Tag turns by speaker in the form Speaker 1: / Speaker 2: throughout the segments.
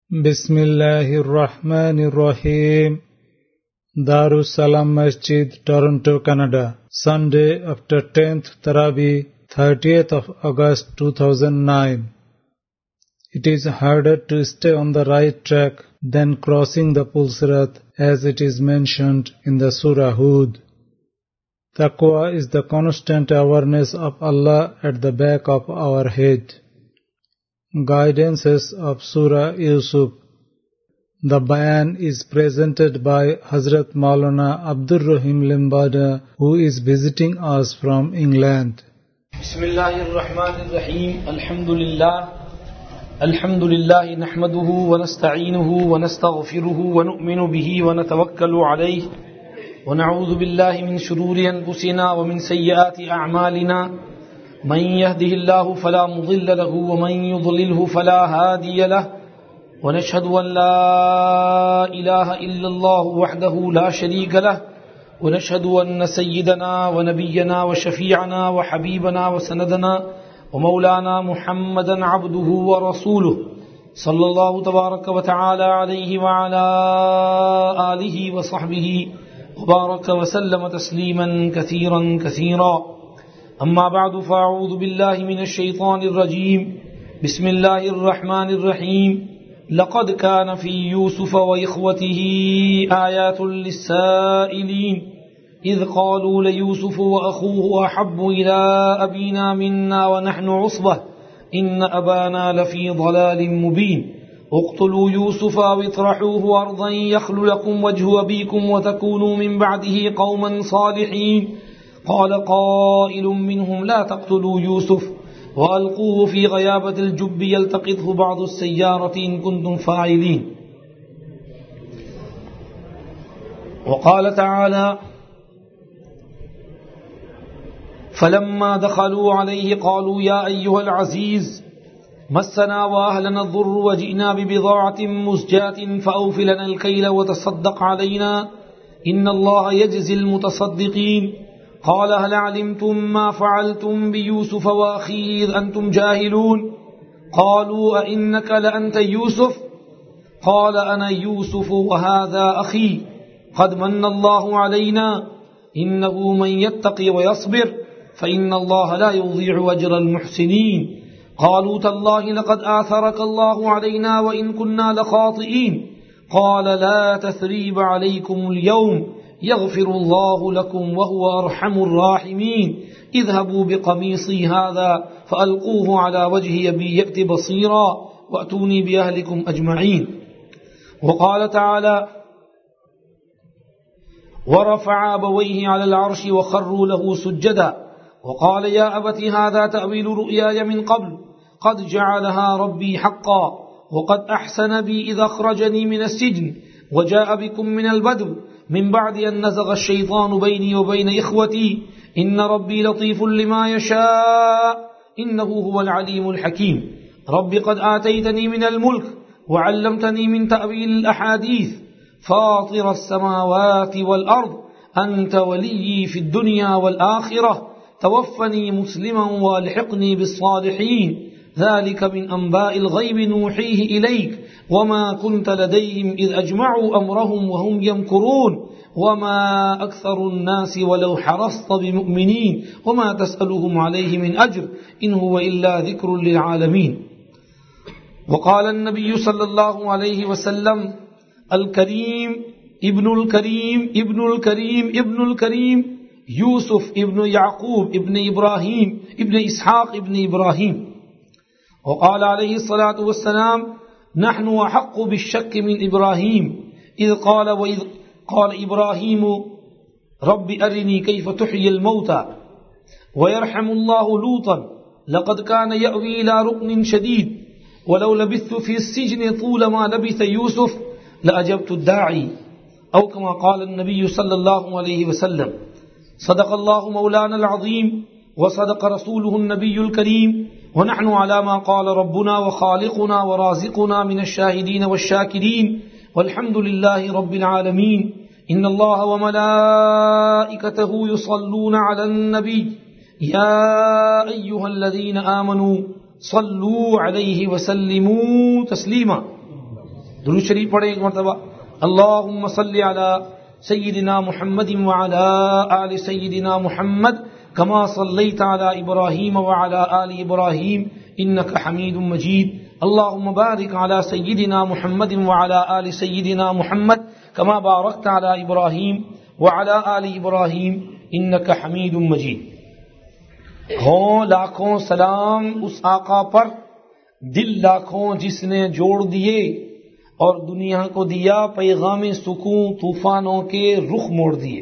Speaker 1: بسم اللہ الرحمن الرحیم Darussalam Masjid, Toronto, Canada. Sunday after 10th Taraweeh, 30th of August 2009. It is harder to stay on the right track than crossing the Pulsirat, as it is mentioned in the Surah Hud. Taqwa is the constant awareness of Allah at the back of our head. Guidances of Surah Yusuf. The bayan is presented by Hazrat Maulana Abdur Rahim Limbada, who is visiting us from England.
Speaker 2: Bismillahirrahmanirrahim. Alhamdulillah nahmaduhu wa nasta'inuhu wa nastaghfiruhu wa nu'minu bihi wa natawakkalu alayhi wa na'udhu billahi min shururi anfusina wa min sayyiati a'malina. من يهده الله فلا مضل له ومن يضلله فلا هادي له ونشهد أن لا إله إلا الله وحده لا شريك له ونشهد أن سيدنا ونبينا وشفيعنا وحبيبنا وسندنا ومولانا محمدا عبده ورسوله صلى الله تبارك وتعالى عليه وعلى آله وصحبه وبارك وسلم تسليما كثيرا كثيرا. أما بعد فأعوذ بالله من الشيطان الرجيم. بسم الله الرحمن الرحيم. لقد كان في يوسف وإخوته آيات للسائلين إذ قالوا ليوسف وأخوه أحب إلى أبينا منا ونحن عصبة إن أبانا لفي ضلال مبين اقتلوا يوسف أو اطرحوه أرضا يخل لكم وجه أبيكم وتكونوا من بعده قوما صالحين. قال قائل منهم لا تقتلوا يوسف وألقوه في غيابة الجب يلتقطه بعض السيارة إن كنتم فاعلين. وقال تعالى فلما دخلوا عليه قالوا يا أيها العزيز مسنا وأهلنا الضر وجئنا ببضاعة مزجاة فأوف لنا الكيل وتصدق علينا إن الله يجزي المتصدقين. قال هل علمتم ما فعلتم بيوسف وأخيه إذ أنتم جاهلون قالوا أئنك لأنت يوسف قال أنا يوسف وهذا أخي قد من الله علينا إنه من يتقي ويصبر فإن الله لا يضيع أجر المحسنين. قالوا تالله لقد آثرك الله علينا وإن كنا لخاطئين قال لا تثريب عليكم اليوم يغفر الله لكم وهو أرحم الراحمين اذهبوا بقميصي هذا فألقوه على وجه أبي يأت بصيرا وأتوني بأهلكم أجمعين. وقال تعالى ورفع أبويه على العرش وخروا له سجدا وقال يا أبت هذا تأويل رؤياي من قبل قد جعلها ربي حقا وقد أحسن بي إذ أخرجني من السجن وجاء بكم من البدو من بعد أن نزغ الشيطان بيني وبين إخوتي إن ربي لطيف لما يشاء إنه هو العليم الحكيم. رب قد آتيتني من الملك وعلمتني من تأويل الأحاديث فاطر السماوات والأرض أنت ولي في الدنيا والآخرة توفني مسلما والحقني بالصالحين ذلك من أنباء الغيب نوحيه إليك وما كنت لديهم إذ أجمعوا أمرهم وهم يمكرون وما أكثر الناس ولو حرصت بمؤمنين وما تسألهم عليه من أجر إن هو إلا ذكر للعالمين. وقال النبي صلى الله عليه وسلم الكريم ابن الكريم ابن الكريم ابن الكريم يوسف ابن يعقوب ابن إبراهيم ابن إسحاق ابن إبراهيم. وقال عليه الصلاة والسلام نحن أحق بالشك من إبراهيم إذ قال إبراهيم رب أرني كيف تحيي الموتى. ويرحم الله لوطا لقد كان يأوي إلى ركن شديد ولو لبثت في السجن طول ما لبث يوسف لأجبت الداعي أو كما قال النبي صلى الله عليه وسلم. صدق الله مولانا العظيم وصدق رسوله النبي الكريم ونحن على ما قال ربنا وخالقنا ورازقنا من الشاهدين والشاكرين والحمد لله رب العالمين. إن الله وملائكته يصلون على النبي يا أيها الذين آمنوا صلوا عليه وسلموا تسليما. درود شریف پڑھیں ایک مرتبہ. اللہم صلی علی سیدنا محمد وعلی آل سیدنا محمد کما صلیت علی ابراہیم وعلی آل ابراہیم انک حمید مجید. اللہم بارک علی سیدنا محمد وعلی آل سیدنا محمد کما بارکت علی ابراہیم وعلی آل ابراہیم انک حمید مجید. ہوں لاکھوں سلام اس آقا پر، دل لاکھوں جس نے جوڑ دیے اور دنیا کو دیا پیغام سکون طوفانوں کے رخ موڑ دیے.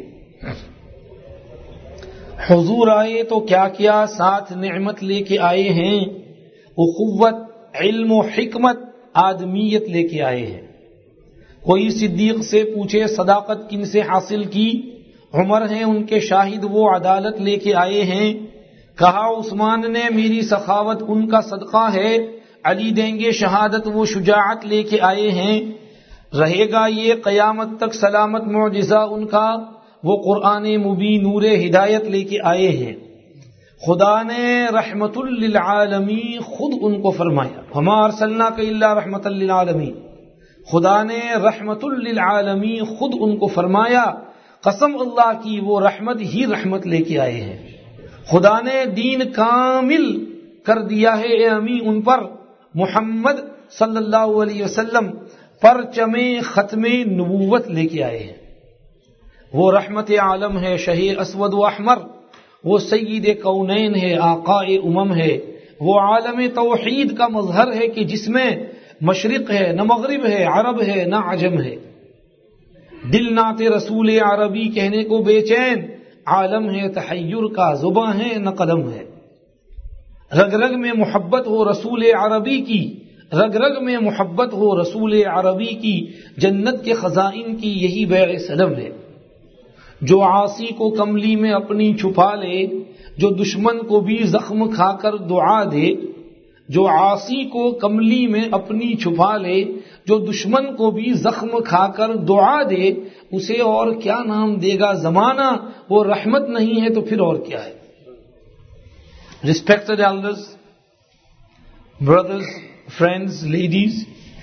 Speaker 2: حضور آئے تو کیا کیا ساتھ نعمت لے کے آئے ہیں، اخوت، علم و حکمت، آدمیت لے کے آئے ہیں. کوئی صدیق سے پوچھے صداقت کن سے حاصل کی، عمر ہیں ان کے شاہد وہ عدالت لے کے آئے ہیں. کہا عثمان نے میری سخاوت ان کا صدقہ ہے، علی دیں گے شہادت وہ شجاعت لے کے آئے ہیں. رہے گا یہ قیامت تک سلامت معجزہ ان کا، وہ قرآن مبین نور ہدایت لے کے آئے ہیں. خدا نے رحمت للعالمین خود ان کو فرمایا، وما ارسلناک الا رحمت للعالمین. خدا نے رحمت للعالمین خود ان کو فرمایا، قسم اللہ کی وہ رحمت ہی رحمت لے کے آئے ہیں. خدا نے دین کامل کر دیا ہے اے امی ان پر، محمد صلی اللہ علیہ وسلم پرچم ختم نبوت لے کے آئے ہیں. وہ رحمت عالم ہے، شہ اسود و احمر، وہ سید کونین ہے، آقا امم ہے، وہ عالم توحید کا مظہر ہے کہ جس میں مشرق ہے نہ مغرب ہے، عرب ہے نہ عجم ہے. دل نعت رسول عربی کہنے کو بے چین، عالم ہے تحیر کا، زباں ہے نہ قلم ہے. رگ رگ میں محبت ہو رسول عربی کی، رگ رگ میں محبت ہو رسول عربی کی، جنت کے خزائن کی یہی بیع سلم ہے. جو عاصی کو کملی میں اپنی چھپا لے، جو دشمن کو بھی زخم کھا کر دعا دے. جو عاصی کو کملی میں اپنی چھپا لے، جو دشمن کو بھی زخم کھا کر دعا دے، اسے اور کیا نام دے گا زمانہ، وہ رحمت نہیں ہے تو پھر اور کیا ہے. Respected elders, brothers, friends, ladies,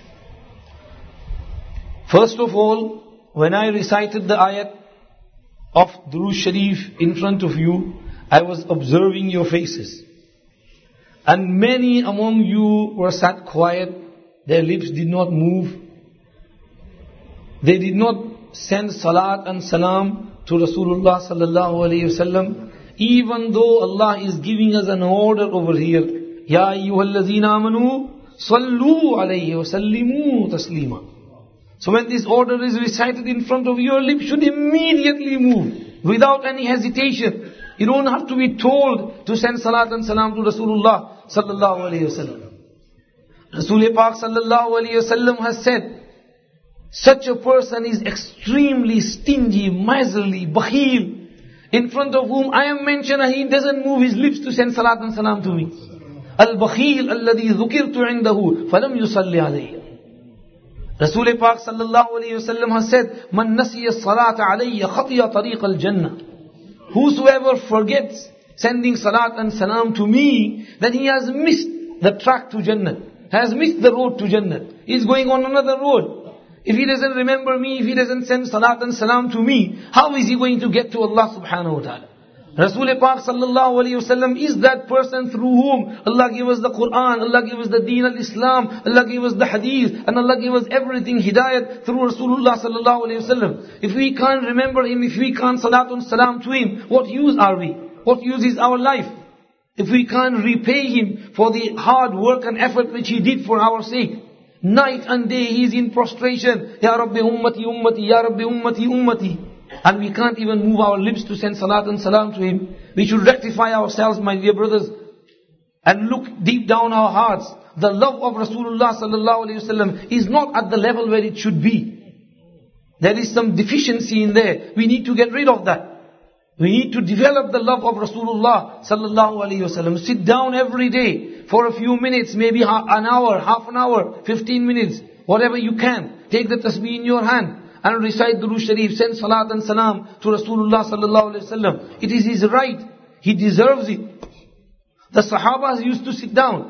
Speaker 2: first of all, when I recited the ayat of Durood Sharif in front of you, I was observing your faces. And many among you were sat quiet, their lips did not move. They did not send salat and salam to Rasulullah sallallahu alayhi wasallam, even though Allah is giving us an order over here. Ya ayyuhallazina amanu sallu alayhi wa sallimu taslima. So when this order is recited in front of you, your lips should immediately move without any hesitation. You don't have to be told to send salat and salam to Rasulullah sallallahu alayhi wasallam. Rasul Pak sallallahu alayhi wasallam has said, such a person is extremely stingy, miserly, bakhil, in front of whom I am mentioned, he doesn't move his lips to send salat and salam to me. Al-bakhil alladhi dhukirtu indahu falam yusalli alayya. Rasul Pak sallallahu alayhi wasallam has said, man nasiya salata alayya khatiya tariq al-jannah. Whosoever forgets sending salat and salam to me, then he has missed the track to Jannah, has missed the road to Jannah. He is going on another road. If he doesn't remember me, if he doesn't send salat and salam to me, how is he going to get to Allah subhanahu wa ta'ala? Rasul Pak sallallahu alayhi wasallam is that person through whom Allah gave us the Quran, Allah gave us the Deen al-Islam, Allah gave us the Hadith, and Allah gave us everything, Hidayat, through Rasulullah sallallahu alayhi wasallam. If we can't remember him, if we can't salat and salam to him, what use are we? What use is our life? If we can't repay him for the hard work and effort which he did for our sake. Night and day he is in prostration. Ya Rabbi ummati ummati, Ya Rabbi ummati ummati. And we can't even move our lips to send salat and salam to him. We should rectify ourselves, my dear brothers, and look deep down our hearts. The love of Rasulullah sallallahu alayhi wasallam is not at the level where it should be. There is some deficiency in there. We need to get rid of that. We need to develop the love of Rasulullah sallallahu alayhi wasallam. Sit down every day for a few minutes, maybe an hour, half an hour, 15 minutes, whatever you can. Take the tasbih in your hand and recite Durood Sharif, send salat and salam to Rasulullah sallallahu alayhi wasallam. It is his right. He deserves it. The Sahabas used to sit down.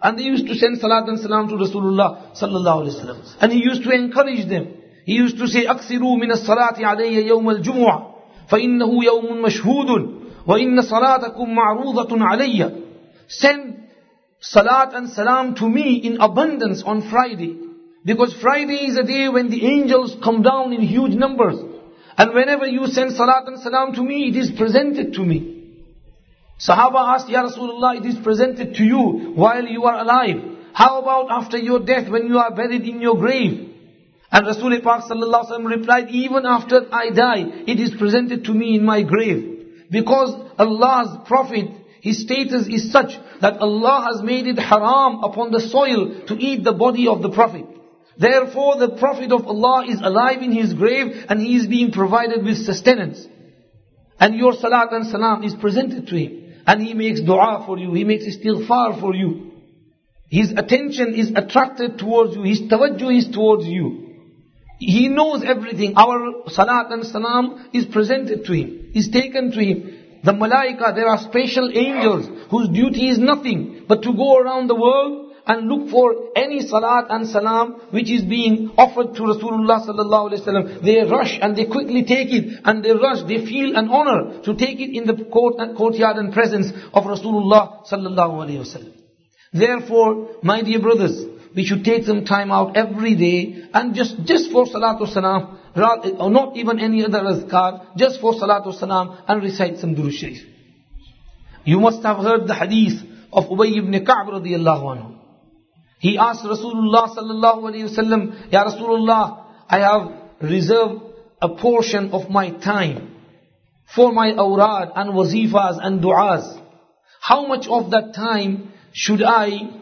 Speaker 2: And they used to send salat and salam to Rasulullah sallallahu alaihi wasallam. And he used to encourage them. He used to say, أَكْثِرُوا مِنَ الصَّلَاةِ عَلَيَّ يَوْمَ الْجُمُعَةِ فَإِنَّهُ يَوْمٌ مَشْهُودٌ وَإِنَّ صَلَاتَكُمْ مَعْرُوضَةٌ عَلَيَّ. Send salat and salam to me in abundance on Friday. Because Friday is a day when the angels come down in huge numbers. And whenever you send salat and salam to me, it is presented to me. Sahaba asked, Ya Rasulullah, it is presented to you while you are alive. How about after your death, when you are buried in your grave? And Rasul Pak sallallahu alaihi wasallam replied, even after I die, it is presented to me in my grave. Because Allah's Prophet, his status is such that Allah has made it haram upon the soil to eat the body of the Prophet. Therefore, the Prophet of Allah is alive in his grave and he is being provided with sustenance. And your salat and salam is presented to him. And he makes dua for you, he makes istighfar for you. His attention is attracted towards you, his tawajjuh is towards you. He knows everything. Our salat and salam is presented to him, is taken to him. The malaika, there are special angels whose duty is nothing but to go around the world and look for any salat and salam which is being offered to Rasulullah sallallahu alaihi wasallam. They rush and they quickly take it, and they rush, they feel an honor to take it in the courtyard and presence of Rasulullah sallallahu alaihi wasallam. Therefore, my dear brothers, we should take some time out every day and just for salatu salam, or not even any other azkar, just for salatu salam, and recite some durood sharif. You must have heard the hadith of Ubay ibn Ka'b radiyallahu anhu. He asked Rasulullah sallallahu alayhi wasallam, Ya Rasulullah, I have reserved a portion of my time for my awrad and wazifas and du'as. How much of that time should I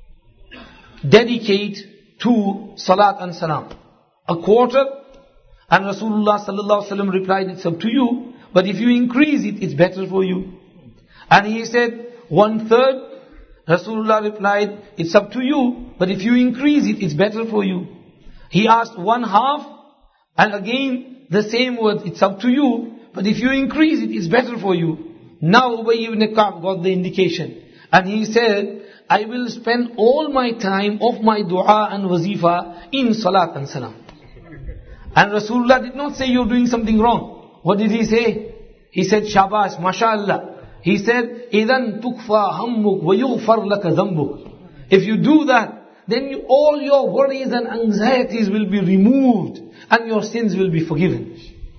Speaker 2: dedicate to salat and salam? A quarter? And Rasulullah sallallahu alaihi wasallam replied, it's up to you, but if you increase it, it's better for you. And he said, 1/3. Rasulullah replied, it's up to you, but if you increase it, it's better for you. He asked 1/2, and again the same words, it's up to you, but if you increase it, it's better for you. Now Ubay ibn Ka'b got the indication, and he said, I will spend all my time of my dua and wazifa in salat and salam. And Rasulullah did not say you're doing something wrong. What did he say? He said, Shabash, mashallah. He said, إِذَن تُكْفَى هَمُّكْ وَيُغْفَرْ لَكَ ذَنْبُكْ. If you do that, then all your worries and anxieties will be removed and your sins will be forgiven.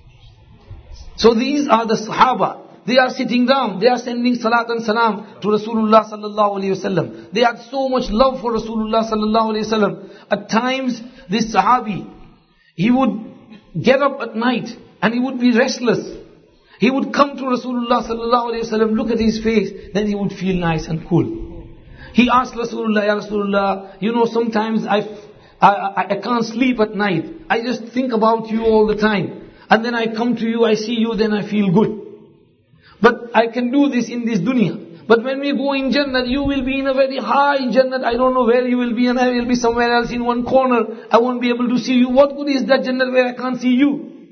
Speaker 2: So these are the Sahaba. They are sitting down, they are sending salat and salam to Rasulullah sallallahu alaihi wasallam. They had so much love for Rasulullah sallallahu alaihi wasallam. At times, this Sahabi, he would get up at night and he would be restless. He would come to Rasulullah sallallahu alaihi wasallam, look at his face, then he would feel nice and cool. He asked Rasulullah, Ya Rasulullah, sometimes I can't sleep at night. I just think about you all the time. And then I come to you, I see you, then I feel good. But I can do this in this dunya. But when we go in Jannah, you will be in a very high Jannah. I don't know where you will be, and I will be somewhere else in one corner. I won't be able to see you. What good is that Jannah where I can't see you?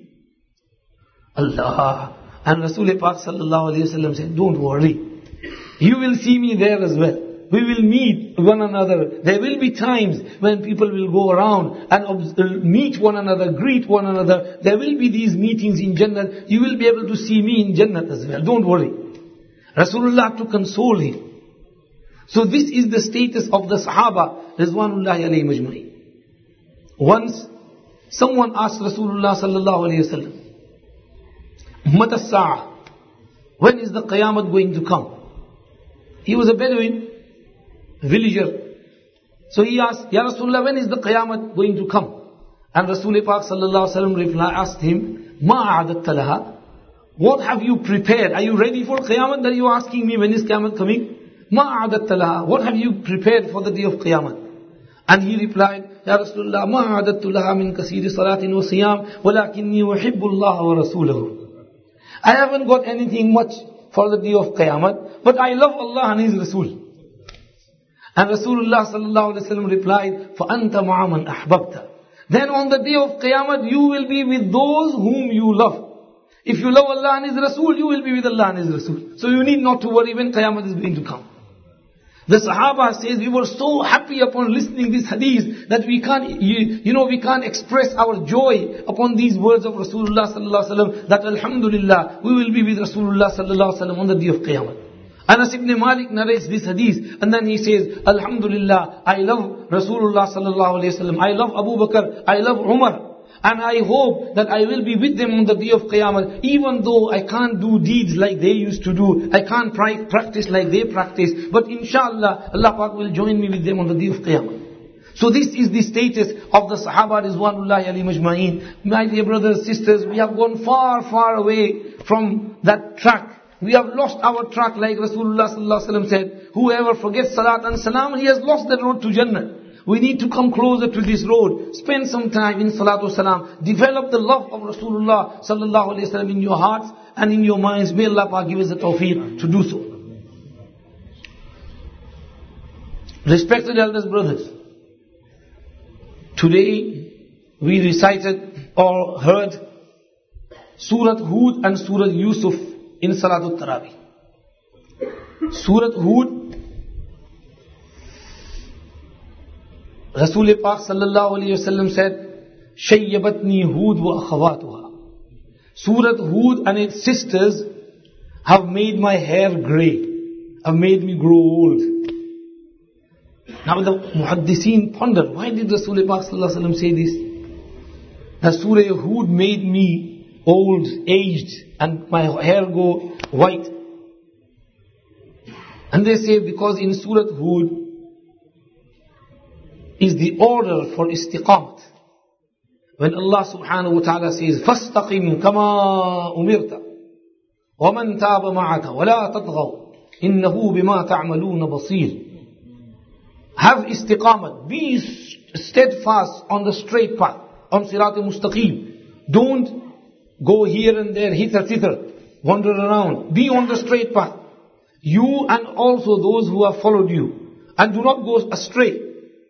Speaker 2: Allah. And Rasul Pak sallallahu alayhi wa sallam said, don't worry. You will see me there as well. We will meet one another. There will be times when people will go around and meet one another, greet one another. There will be these meetings in Jannah. You will be able to see me in Jannah as well. Don't worry. Rasulullah to console him. So this is the status of the Sahaba, Rizwanullahi alayhi majma'in. Once, someone asked Rasulullah sallallahu alayhi wa sallam, Mata as-sa'ah, when is the Qiyamah going to come? He was a Bedouin, villager. So he asked, Ya Rasulullah, when is the Qiyamah going to come? And Rasul Pak sallallahu alaihi wasallam asked him, Ma a'adatta laha? What have you prepared? Are you ready for Qiyamah? That you are asking me, when is Qiyamah coming? Ma a'adatta laha? What have you prepared for the day of Qiyamah? And he replied, Ya Rasulullah, ma a'adattu laha min kasiri salatin wa siyam, walakinni uhibbu Allah wa rasulahu. I haven't got anything much for the day of Qiyamah, but I love Allah and His Rasul. And Rasulullah sallallahu alaihi wasallam replied, فَأَنْتَ مَعَ مَنْ أَحْبَبْتَ. Then on the day of Qiyamah, you will be with those whom you love. If you love Allah and His Rasul, you will be with Allah and His Rasul. So you need not to worry when Qiyamah is going to come. The Sahaba says we were so happy upon listening this hadith that we can't express our joy upon these words of Rasulullah sallallahu alaihi wasallam, that Alhamdulillah, we will be with Rasulullah sallallahu alaihi wasallam on the day of Qiyamah. Anas ibn Malik narrates this hadith, and then he says, Alhamdulillah, I love Rasulullah sallallahu alaihi wasallam, I love Abu Bakr, I love Umar, and I hope that I will be with them on the day of Qiyamah, even though I can't do deeds like they used to do, I can't practice like they practice, but inshallah, Allah Pak will join me with them on the day of Qiyamah. So this is the status of the Sahaba Rizwanullahi alayhim ajma'een. My dear brothers and sisters, we have gone far, far away from that track. We have lost our track, like Rasulullah sallallahu alaihi wasallam said, whoever forgets Salat and Salam, he has lost the road to Jannah. We need to come closer to this road. Spend some time in Salatu Salam. Develop the love of Rasulullah sallallahu alaihi wasallam in your hearts and in your minds. May Allah Pak give us the tawfiq to do so. Respected elders, brothers, today we recited or heard Surah Hud and Surah Yusuf in Salatul Tarawih. Surah Hud, Rasul Pak sallallahu alayhi wasallam said, Shayyabatni Hud wa akhawatuha. Surah Hud and its sisters have made my hair grey, have made me grow old. Now the Muhaddiseen pondered, why did Rasul Pak sallallahu alayhi wasallam say this? That Surah Hud made me old, aged, and my hair go white. And they say because in Surah Hud is the order for istiqamat. When Allah subhanahu wa ta'ala says, فَاسْتَقِمْ كَمَا أُمِرْتَ وَمَنْ تَابَ مَعَكَ وَلَا تَطْغَوْا إِنَّهُ بِمَا تَعْمَلُونَ بَصِيرٌ. Have istiqamat. Be steadfast on the straight path, on Sirat-e-Mustaqim. Don't go here and there, hither, thither, wander around. Be on the straight path. You and also those who have followed you. And do not go astray.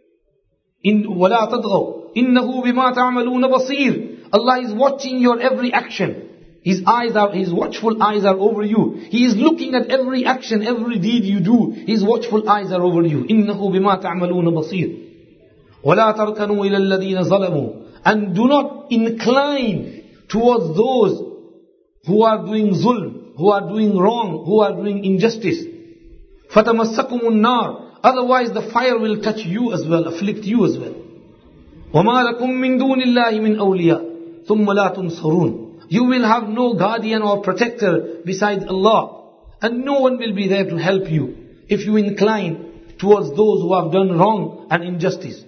Speaker 2: وَلَا تَطْغَوْا إِنَّهُ بِمَا تَعْمَلُونَ بَصِيرٌ. Allah is watching your every action. His watchful eyes are over you. He is looking at every action, every deed you do. His watchful eyes are over you. إِنَّهُ بِمَا تَعْمَلُونَ بَصِيرٌ. وَلَا تَرْكَنُوا إِلَى الَّذِينَ ظَلَمُوا. And do not incline towards those who are doing zulm, who are doing wrong, who are doing injustice. فَتَمَسَّكُمُ النَّارِ. Otherwise the fire will touch you as well, afflict you as well. وَمَا لَكُم مِّن دُونِ اللَّهِ مِنْ أَوْلِيَاءَ ثُمَّ لَا تُنصَرُونَ. You will have no guardian or protector besides Allah, and no one will be there to help you if you incline towards those who have done wrong and injustice.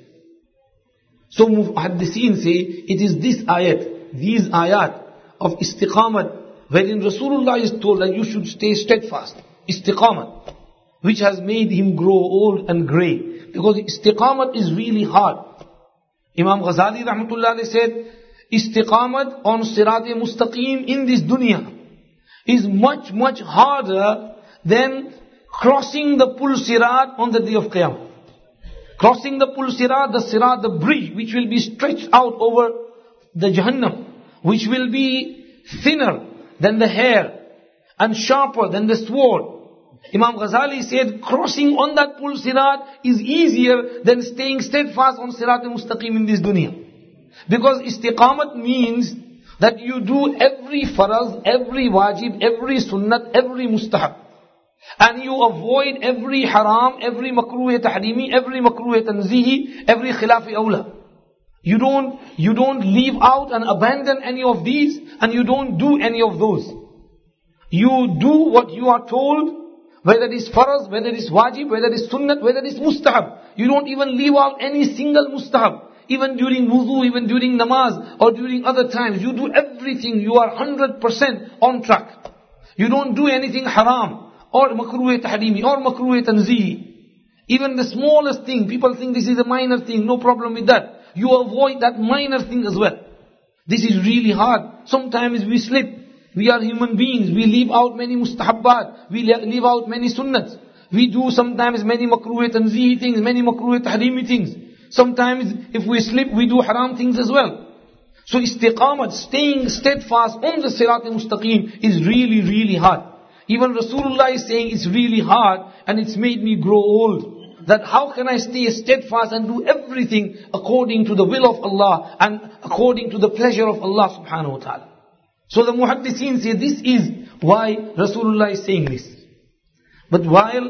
Speaker 2: So Muhaddiseen say, it is this ayat, these ayat of istiqamat, wherein Rasulullah is told that you should stay steadfast, istiqamat, which has made him grow old and grey. Because istiqamat is really hard. Imam Ghazali rahmatullah alayhi said, istiqamat on Sirat-e-Mustaqim in this dunya is much, much harder than crossing the Pul Sirat on the day of Qiyamah. Crossing the Pul Sirat, the bridge which will be stretched out over the Jahannam, which will be thinner than the hair and sharper than the sword. Imam Ghazali said, crossing on that Pul Sirat is easier than staying steadfast on Sirat-e-Mustaqim in this dunya. Because istiqamat means that you do every faraz, every wajib, every sunnat, every mustahab. And you avoid every haram, every makruh tahrimi, every makruh tanzihi, every khilafi awla. You don't leave out and abandon any of these, and you don't do any of those. You do what you are told, whether it is faraz, whether it is wajib, whether it is sunnat, whether it is mustahab. You don't even leave out any single mustahab. Even during wudu, even during namaz, or during other times. You do everything. You are 100% on track. You don't do anything haram, or makruh tahrimi, or makruh tanzihi. Even the smallest thing, people think this is a minor thing, no problem with that. You avoid that minor thing as well. This is really hard. Sometimes we slip. We are human beings. We leave out many mustahabbat. We leave out many sunnats. We do sometimes many makruh tanzihi things, many makruh tahrimi things. Sometimes if we slip, we do haram things as well. So istiqamat, staying steadfast on the Sirat-e-Mustaqim is really, really hard. Even Rasulullah is saying it's really hard and it's made me grow old. That how can I stay steadfast and do everything according to the will of Allah and according to the pleasure of Allah subhanahu wa ta'ala. So the muhaddithin say this is why Rasulullah is saying this. But while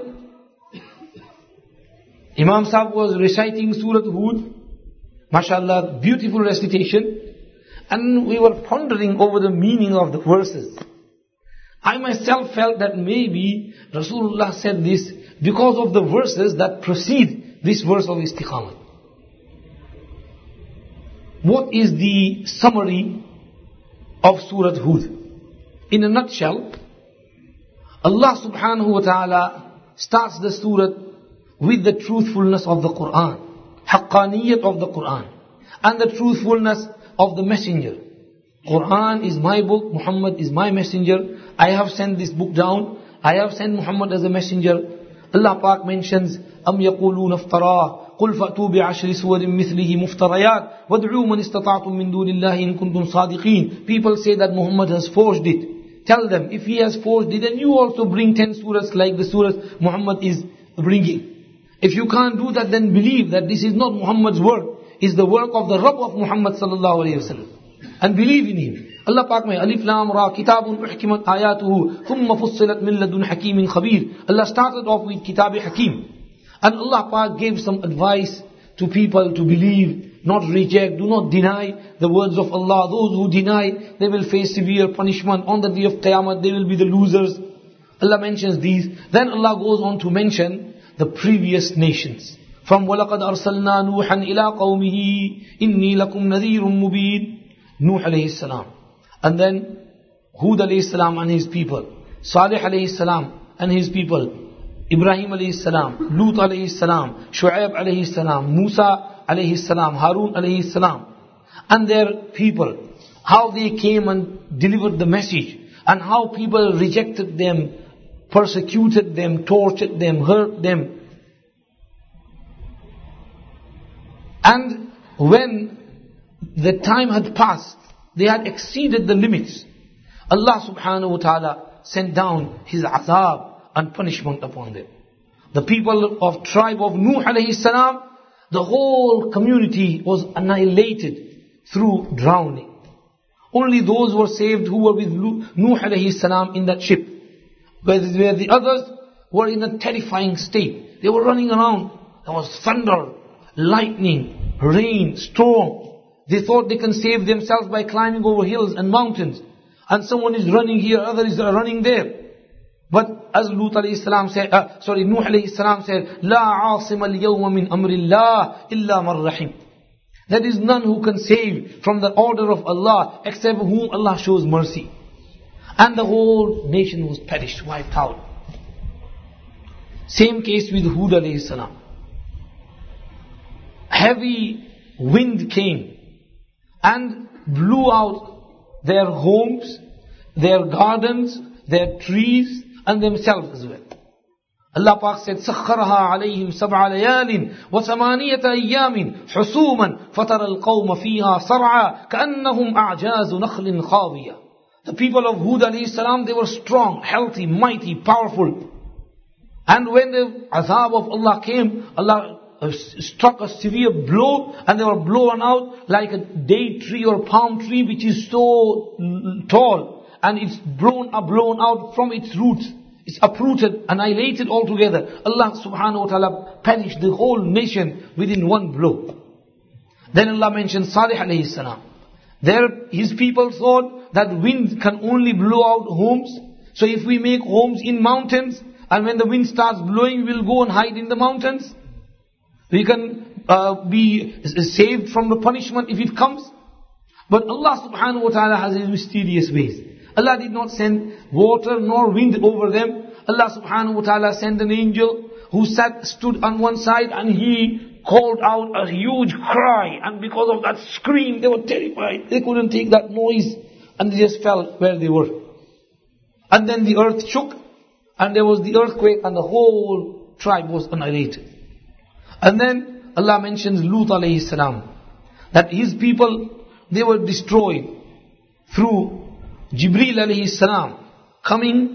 Speaker 2: Imam Sahib was reciting Surah Hud, mashallah, beautiful recitation, and we were pondering over the meaning of the verses. I myself felt that maybe Rasulullah said this because of the verses that precede this verse of istiqamah. What is the summary of Surah Hud? In a nutshell, Allah subhanahu wa ta'ala starts the surah with the truthfulness of the Quran, haqqaniyat of the Quran, and the truthfulness of the messenger. Quran is my book, Muhammad is my messenger. I have sent this book down. I have sent Muhammad as a messenger. Allah Pak mentions, أَمْ يَقُولُونَ افْتَرَاهُ قُلْ فَأْتُوا بِعَشْرِ سُوَرٍ مِثْلِهِ مُفْتَرَيَاتٍ وَادْعُوا مَنِ اسْتَطَعْتُم مِّن دُونِ اللَّهِ إِن كُنتُمْ صَادِقِينَ. People say that Muhammad has forged it. Tell them, if he has forged it, then you also bring 10 surahs like the surahs Muhammad is bringing. If you can't do that, then believe that this is not Muhammad's work, it's the work of the Rabb of Muhammad sallallahu alayhi wa sallam. And believe in him. Allah Pak mein, Alif Lam Ra, Kitabun Uhkimat Ayatuhu, Thumma Fussilat Min Ladun Hakimin Khabir. Allah started off with Kitab Hakim. And Allah Pak gave some advice to people to believe, not reject, do not deny the words of Allah. Those who deny, they will face severe punishment. On the day of Qiyamah, they will be the losers. Allah mentions these. Then Allah goes on to mention the previous nations. From وَلَقَدْ أَرْسَلْنَا نُوحًا إِلَىٰ قَوْمِهِ إِنِّي لَكُمْ نَذِيرٌ مُبِينٌ. Nuh alayhi salam. And then Hud alayhi salam and his people. Salih alayhi salam and his people. Ibrahim alayhi salam. Lut alayhi salam. Shu'aib alayhi salam. Musa alayhi salam. Harun alayhi salam. And their people. How they came and delivered the message. And how people rejected them, persecuted them, tortured them, hurt them. And when the time had passed, they had exceeded the limits, Allah subhanahu wa ta'ala sent down His azab and punishment upon them. The people of tribe of Nuh alayhi salam, the whole community was annihilated through drowning. Only those were saved who were with Nuh alayhi salam in that ship. Where the others were in a terrifying state. They were running around. There was thunder, lightning, rain, storm. They thought they can save themselves by climbing over hills and mountains. And someone is running here, other is running there. But as Nuh alayhi salam said, La asima al-yawma min amrillah illa man rahim. There is none who can save from the order of Allah except whom Allah shows mercy. And the whole nation was perished, wiped out. Same case with Hud alayhi salam. Heavy wind came and blew out their homes, their gardens, their trees, and themselves as well. Allah Pak said, سَخَّرَهَا عَلَيْهِمْ سَبْعَ لَيَالٍ وَثَمَانِيَةَ أَيَّامٍ حُسُومًا فَتَرَى الْقَوْمَ فِيهَا صَرْعًا كَأَنَّهُمْ أَعْجَازُ نَخْلٍ خَاوِيَةٍ. The people of Hud alayhi salam, they were strong, healthy, mighty, powerful. And when the azab of Allah came, Allah struck a severe blow and they were blown out like a date tree or palm tree which is so tall and it's blown out from its roots. It's uprooted, annihilated altogether. Allah subhanahu wa ta'ala perished the whole nation within one blow. Then Allah mentioned Salih alayhi salam. His people thought that wind can only blow out homes. So if we make homes in mountains and when the wind starts blowing, we'll go and hide in the mountains. We can be saved from the punishment if it comes. But Allah subhanahu wa ta'ala has His mysterious ways. Allah did not send water nor wind over them. Allah subhanahu wa ta'ala sent an angel who stood on one side and he called out a huge cry. And because of that scream, they were terrified. They couldn't take that noise. And they just fell where they were. And then the earth shook. And there was the earthquake and the whole tribe was annihilated. And then Allah mentions Lut alayhi salam. That his people, they were destroyed through Jibreel alayhi salam coming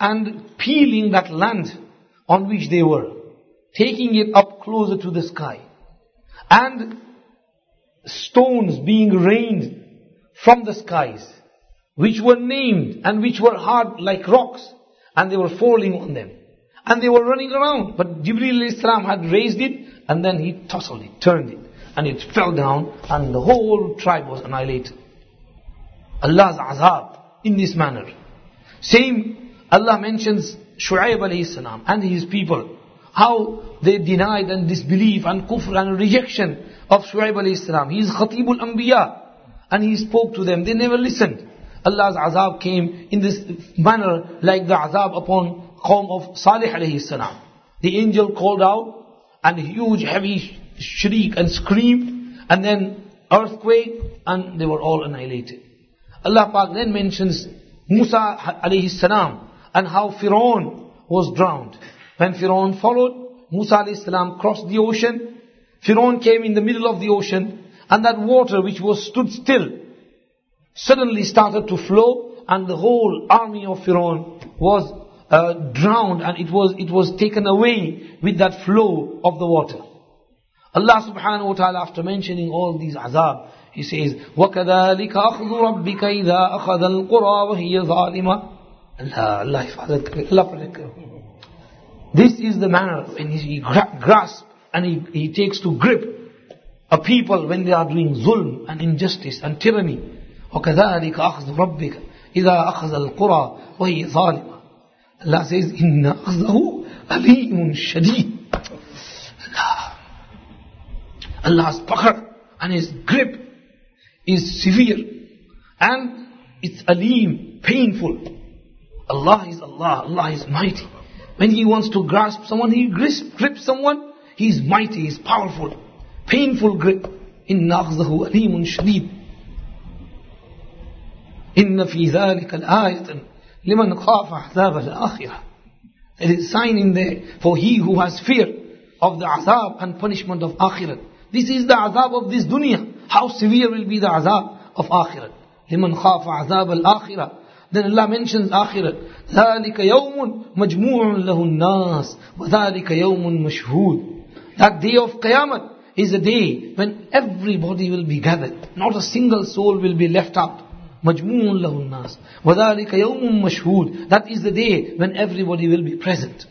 Speaker 2: and peeling that land on which they were, taking it up closer to the sky, and stones being rained from the skies, which were named and which were hard like rocks, and they were falling on them. And they were running around, but Jibreel alayhi salam had raised it, and then he tousled it, turned it, and it fell down, and the whole tribe was annihilated. Allah's azab in this manner. Same, Allah mentions Shu'aib alayhi salam and his people, how they denied and disbelief and kufr and rejection of Shu'aib alayhi salam. He is Khatibul Anbiya, and he spoke to them. They never listened. Allah's azab came in this manner, like the azab upon Qawm of Salih alayhi salam. The angel called out, and huge heavy shriek and screamed, and then earthquake, and they were all annihilated. Allah Pak then mentions Musa alayhi salam and how Firaun was drowned. When Firaun followed, Musa alayhi salam crossed the ocean. Firaun came in the middle of the ocean, and that water which was stood still suddenly started to flow, and the whole army of Firaun was drowned, and it was taken away with that flow of the water. Allah subhanahu wa ta'ala, after mentioning all these azab, He says, وَكَذَلِكَ أَخْذُ رَبِّكَ إِذَا أَخَذَ الْقُرَى وَهِيَ ظَالِمَةٌ. Allah protect her. This is the manner when He grasps and he takes to grip a people when they are doing zulm and injustice and tyranny. وَكَذَلِكَ أَخْذُ رَبِّكَ إِذَا أَخَذَ الْقُرَى وَهِيَ ظَالِمَةٌ. Allah says, إِنَّ أَخْذَهُ أَلِيمٌ شَدِيدٌ. Allah's pakhr and His grip is severe, and it's alim, painful. Allah is Allah, Allah is mighty. When He wants to grasp someone, He grips someone, He is mighty, He is powerful. Painful grip. Inna akhzahu alimun shadid. Inna fi dhalika al-ayatan liman khafa azab al-akhirah. There is a sign in there for he who has fear of the azab and punishment of akhirat. This is the azab of this dunya. How severe will be the azab of akhirat. Liman khafa azab al-akhirah. Then Allah mentions akhirat. ذَلِكَ يَوْمٌ مَجْمُوعٌ لَهُ النَّاسِ وَذَلِكَ يَوْمٌ مَشْهُودٌ. That day of Qiyamah is a day when everybody will be gathered. Not a single soul will be left out. مَجْمُوعٌ لَهُ النَّاسِ وَذَلِكَ يَوْمٌ مَشْهُودٌ. That is the day when everybody will be present.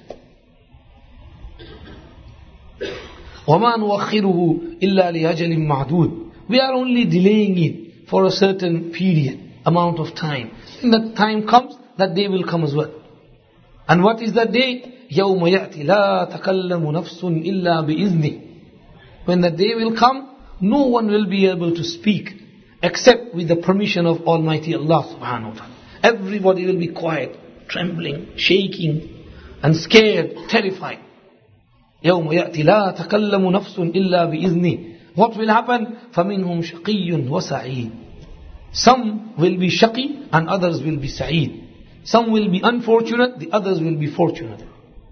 Speaker 2: وَمَا نُوَخِّرُهُ إِلَّا لِأَجَلٍ مَعْدُودٍ. We are only delaying it for a certain period, amount of time. When that time comes, that day will come as well. And what is that day? يَوْمَ يَأْتِ لَا تَكَلَّمُ نَفْسٌ إِلَّا بِإِذْنِهِ. When that day will come, no one will be able to speak except with the permission of Almighty Allah subhanahu wa ta'ala. Everybody will be quiet, trembling, shaking, and scared, terrified. يَوْمَ يَأْتِ لَا تَكَلَّمُ نَفْسٌ إِلَّا بِإِذْنِهِ. What will happen? فَمِنْهُمْ شَقِيٌّ وَسَعِيدٌ. Some will be shaqi and others will be sa'id. Some will be unfortunate, the others will be fortunate.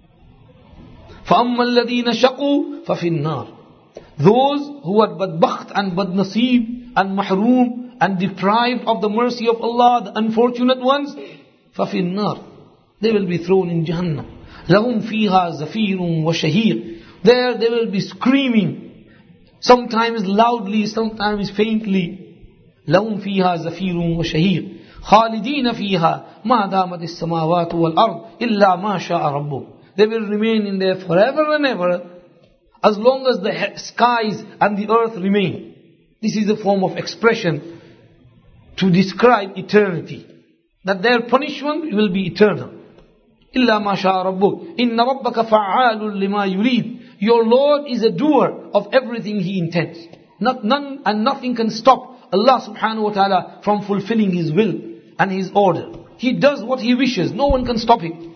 Speaker 2: فَأَمَّا الَّذِينَ شَقُوا فَفِي النَّارِ. Those who are badbakht and badnasib and mahroom and deprived of the mercy of Allah, the unfortunate ones, فَفِي النَّارِ. They will be thrown in Jahannam. لَهُمْ فِيهَا زَفِيرٌ وَشَهِيرٌ. There they will be screaming, sometimes loudly, sometimes faintly. لهم فيها زفير وشهير خالدين فيها ما دامت السماوات والأرض إلا ما شاء ربه. They will remain in there forever and ever, as long as the skies and the earth remain. This is a form of expression to describe eternity, that their punishment will be eternal. إلا ما شاء ربه إن ربك فعال لما يريد. Your Lord is a doer of everything He intends. None and nothing can stop Allah subhanahu wa ta'ala from fulfilling His will and His order. He does what He wishes. No one can stop Him.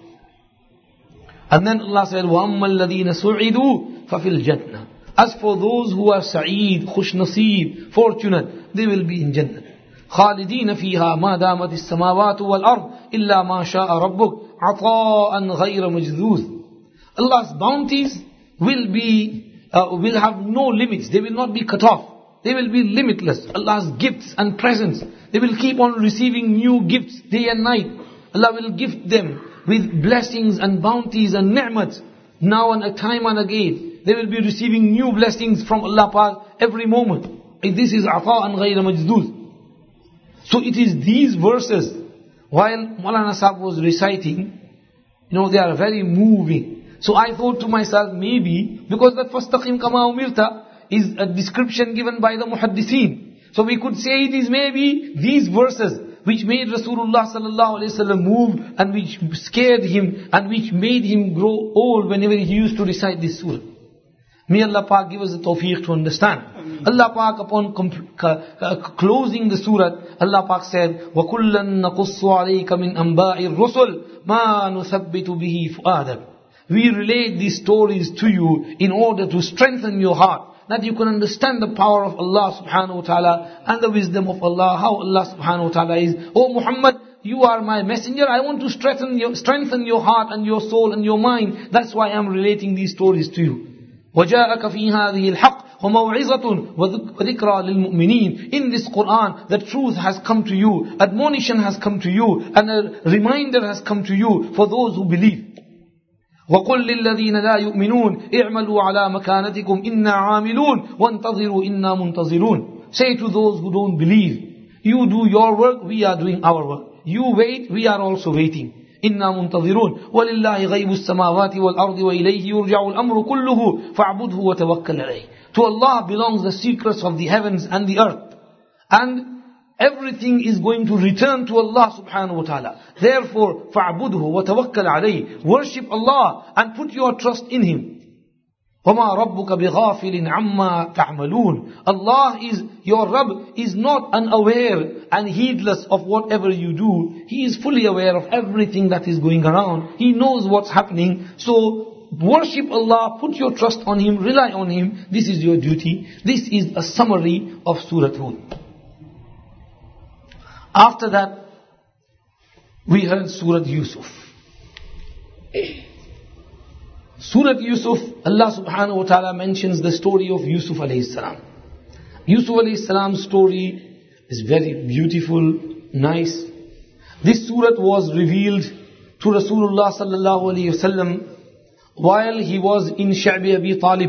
Speaker 2: And then Allah said, وَأَمَّا الَّذِينَ سُعِدُوا فَفِي الْجَنَّةِ. As for those who are sa'id, khush nasib, fortunate, they will be in Jannah. خَالِدِينَ فِيهَا مَا دَامَتِ السَّمَاوَاتُ وَالْأَرْضِ إِلَّا مَا شَاءَ رَبُّكَ عَطَاءً غَيْرَ مَجْذُوذٍ. Allah's bounties will have no limits. They will not be cut off. They will be limitless. Allah's gifts and presents, they will keep on receiving new gifts day and night. Allah will gift them with blessings and bounties and ni'mat, now and a time and again. They will be receiving new blessings from Allah Pak every moment. And this is ata'an ghayra majdud. So it is these verses, while Maulana Sahib was reciting, they are very moving. So I thought to myself, maybe, because that fastaqim kama umirta is a description given by the muhaddithin. So we could say it is maybe these verses which made Rasulullah sallallahu alaihi wasallam move and which scared him and which made him grow old whenever he used to recite this surah. May Allah Pak give us the tawfiq to understand. Allah Pak upon closing the surah, Allah Pak said, وَكُلًّا نَقُصُّ عَلَيْكَ مِنْ أَنْبَاءِ الرُّسُلِ مَا نُثَبِّتُ بِهِ فُؤَادَكَ. We relate these stories to you in order to strengthen your heart, that you can understand the power of Allah subhanahu wa ta'ala and the wisdom of Allah, how Allah subhanahu wa ta'ala is. Oh Muhammad, you are my messenger. I want to strengthen your heart and your soul and your mind. That's why I'm relating these stories to you. وَجَاءَكَ فِي هَذِهِ الْحَقِّ وَمَوْعِظَةٌ وَذِكْرَى لِلْمُؤْمِنِينَ. In this Qur'an, the truth has come to you, admonition has come to you, and a reminder has come to you for those who believe. وَقُلْ لِلَّذِينَ لَا يُؤْمِنُونَ اِعْمَلُوا عَلَى مَكَانَتِكُمْ إِنَّا عَامِلُونَ وَانْتَظِرُوا إِنَّا مُنْتَظِرُونَ. Say to those who don't believe, you do your work, we are doing our work. You wait, we are also waiting. إِنَّا مُنْتَظِرُونَ وَلِلَّهِ غَيْبُ السَّمَاوَاتِ وَالْأَرْضِ وَإِلَيْهِ يُرْجَعُ الْأَمْرُ كُلُّهُ فَاعْبُدْهُ وَتَوَكَّلْ عَلَيْهِ. To Allah belongs the secrets of the heavens and the earth. And everything is going to return to Allah subhanahu wa ta'ala. Therefore, فَاعْبُدْهُ وَتَوَكَّلْ عَلَيْهِ. Worship Allah and put your trust in Him. وَمَا رَبُّكَ بِغَافِلٍ عَمَّا تَعْمَلُونَ. Allah is, your Rabb is not unaware and heedless of whatever you do. He is fully aware of everything that is going around. He knows what's happening. So, worship Allah, put your trust on Him, rely on Him. This is your duty. This is a summary of Surah Hud. After that, we heard Surah Yusuf. Surah Yusuf, Allah subhanahu wa ta'ala mentions the story of Yusuf alayhi salam. Yusuf alayhi salam's story is very beautiful, nice. This surah was revealed to Rasulullah sallallahu alayhi wasallam while he was in Sha'bi Abi Talib.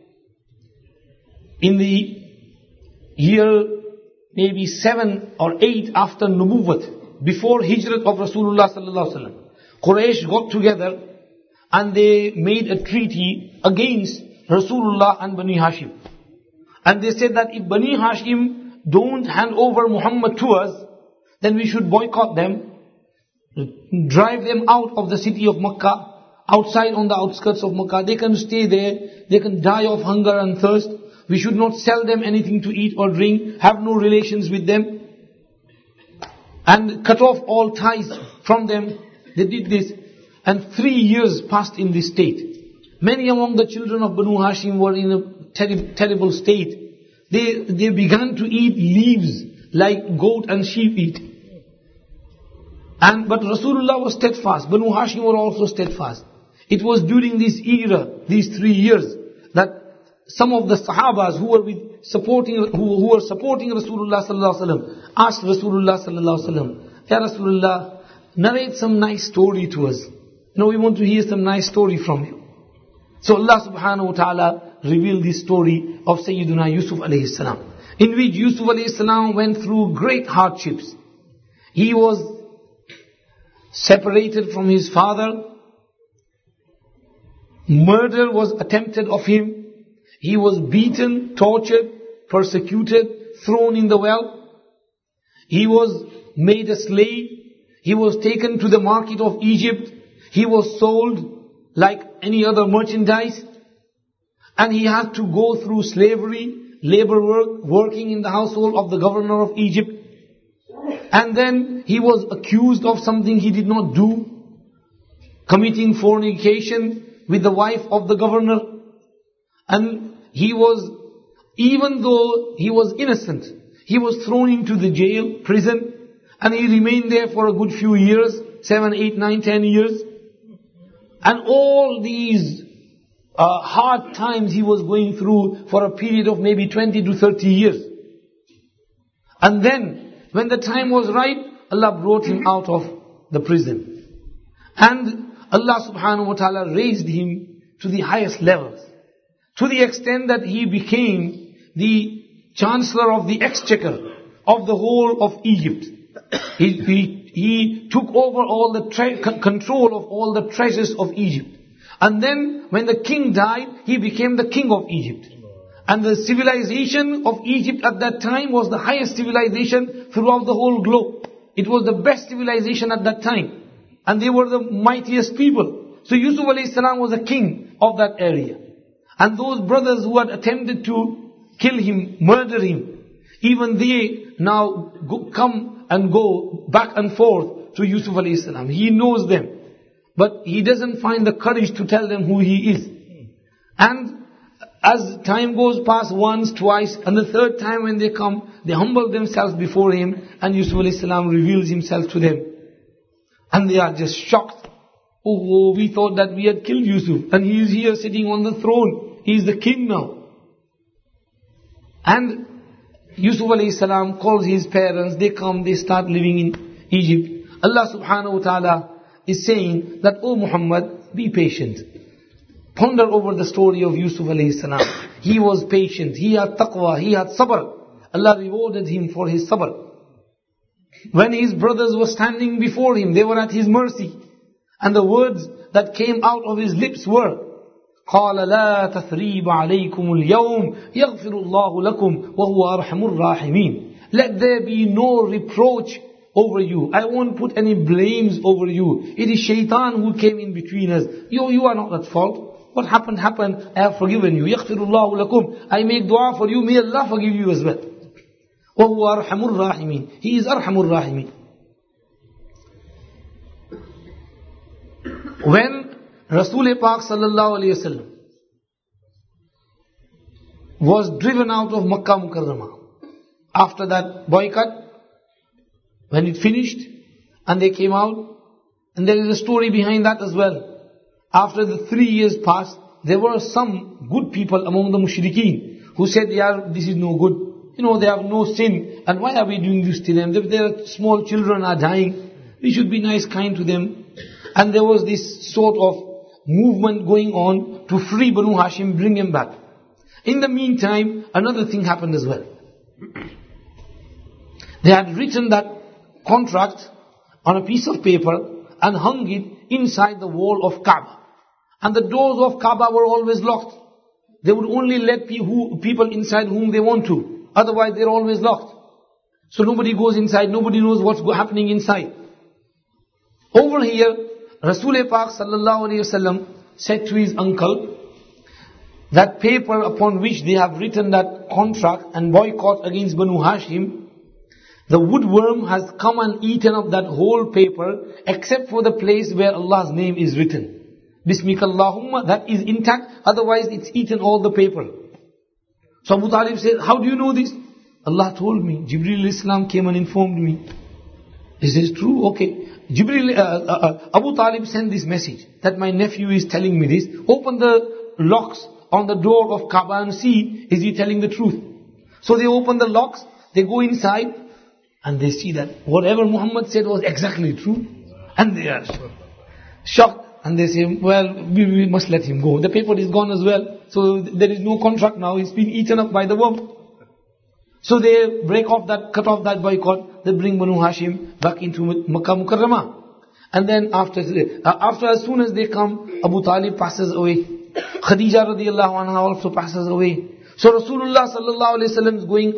Speaker 2: In the year maybe 7 or 8 after Nubuwwat, before Hijrat of Rasulullah sallallahu alaihi wasallam, Quraysh got together and they made a treaty against Rasulullah and Bani Hashim. And they said that if Bani Hashim don't hand over Muhammad to us, then we should boycott them, drive them out of the city of Makkah, outside on the outskirts of Makkah. They can stay there, they can die of hunger and thirst. We should not sell them anything to eat or drink, have no relations with them, and cut off all ties from them. They did this, and 3 years passed in this state. Many among the children of Banu Hashim were in a terrible state. They began to eat leaves like goat and sheep eat. But Rasulullah was steadfast. Banu Hashim were also steadfast. It was during this era, these 3 years, that some of the Sahabas who were supporting Rasulullah sallallahu alaihi wasallam asked Rasulullah sallallahu alaihi wasallam, Ya Rasulullah, narrate some nice story to us. We want to hear some nice story from you. So Allah subhanahu wa ta'ala revealed this story of Sayyiduna Yusuf alayhi salam, in which Yusuf alayhi salam went through great hardships. He was separated from his father. Murder was attempted of him. He was beaten, tortured, persecuted, thrown in the well. He was made a slave. He was taken to the market of Egypt. He was sold like any other merchandise. And he had to go through slavery, labor work, working in the household of the governor of Egypt. And then he was accused of something he did not do, committing fornication with the wife of the governor. And he was, even though he was innocent, he was thrown into the jail, prison, and he remained there for a good few years, 7, 8, 9, 10 years. And all these hard times he was going through for a period of maybe 20 to 30 years. And then, when the time was right, Allah brought him out of the prison. And Allah subhanahu wa ta'ala raised him to the highest levels, to the extent that he became the Chancellor of the Exchequer of the whole of Egypt. He took over all the control of all the treasures of Egypt. And then when the king died, he became the king of Egypt. And the civilization of Egypt at that time was the highest civilization throughout the whole globe. It was the best civilization at that time. And they were the mightiest people. So Yusuf alayhi salam was a king of that area. And those brothers who had attempted to kill him, murder him, even they now come and go back and forth to Yusuf alayhi salam. He knows them. But he doesn't find the courage to tell them who he is. And as time goes past once, twice, and the third time when they come, they humble themselves before him, and Yusuf alayhi salam reveals himself to them. And they are just shocked. Oh, we thought that we had killed Yusuf, and he is here sitting on the throne. He is the king now. And Yusuf alayhi salam calls his parents, they come, they start living in Egypt. Allah subhanahu wa ta'ala is saying that, oh Muhammad, be patient. Ponder over the story of Yusuf alayhi salam. He was patient, he had taqwa, he had sabr. Allah rewarded him for his sabr. When his brothers were standing before him, they were at his mercy. And the words that came out of his lips were, قَالَ لَا تَثْرِيبَ عَلَيْكُمُ الْيَوْمِ يَغْفِرُ اللَّهُ لَكُمْ وَهُوَ أَرْحَمُ الرَّاحِمِينَ. Let there be no reproach over you. I won't put any blames over you. It is shaitan who came in between us. You are not at fault. What happened, happened. I have forgiven you. يَغْفِرُ اللَّهُ لَكُمْ. I make dua for you. May Allah forgive you as well. وَهُوَ أَرْحَمُ الرَّاحِمِينَ. He is أَرْحَمُ الرَّاحِمِينَ. When Rasul Pak sallallahu alayhi wasallam was driven out of Makkah Mukarramah, after that boycott, when it finished and they came out, and there is a story behind that as well. After the 3 years passed, there were some good people among the mushrikeen who said, yeah, this is no good. They have no sin, and why are we doing this to them? Their small children are dying. We should be nice, kind to them. And there was this sort of movement going on to free Banu Hashim, bring him back. In the meantime, another thing happened as well. They had written that contract on a piece of paper and hung it inside the wall of Kaaba. And the doors of Kaaba were always locked. They would only let people inside whom they want to. Otherwise they're always locked. So nobody goes inside, nobody knows what's happening inside. Over here, Rasul Pak sallallahu alayhi wasallam said to his uncle, that paper upon which they have written that contract and boycott against Banu Hashim, the woodworm has come and eaten up that whole paper except for the place where Allah's name is written. Bismikallahumma, that is intact, otherwise it's eaten all the paper. So Abu Talib said, how do you know this? Allah told me. Jibreel Islam came and informed me. He says, true, okay. Abu Talib sent this message that my nephew is telling me this. Open the locks on the door of Kaaba and see, is he telling the truth? So they open the locks, they go inside, and they see that whatever Muhammad said was exactly true. And they are shocked. And they say, well, we must let him go. The paper is gone as well. So there is no contract now. It's been eaten up by the worm. So they cut off that boycott. They bring Banu Hashim back into Makkah Mukarramah. And then after as soon as they come, Abu Talib passes away. Khadija radiallahu anha also passes away. So Rasulullah sallallahu alayhi wasallam is going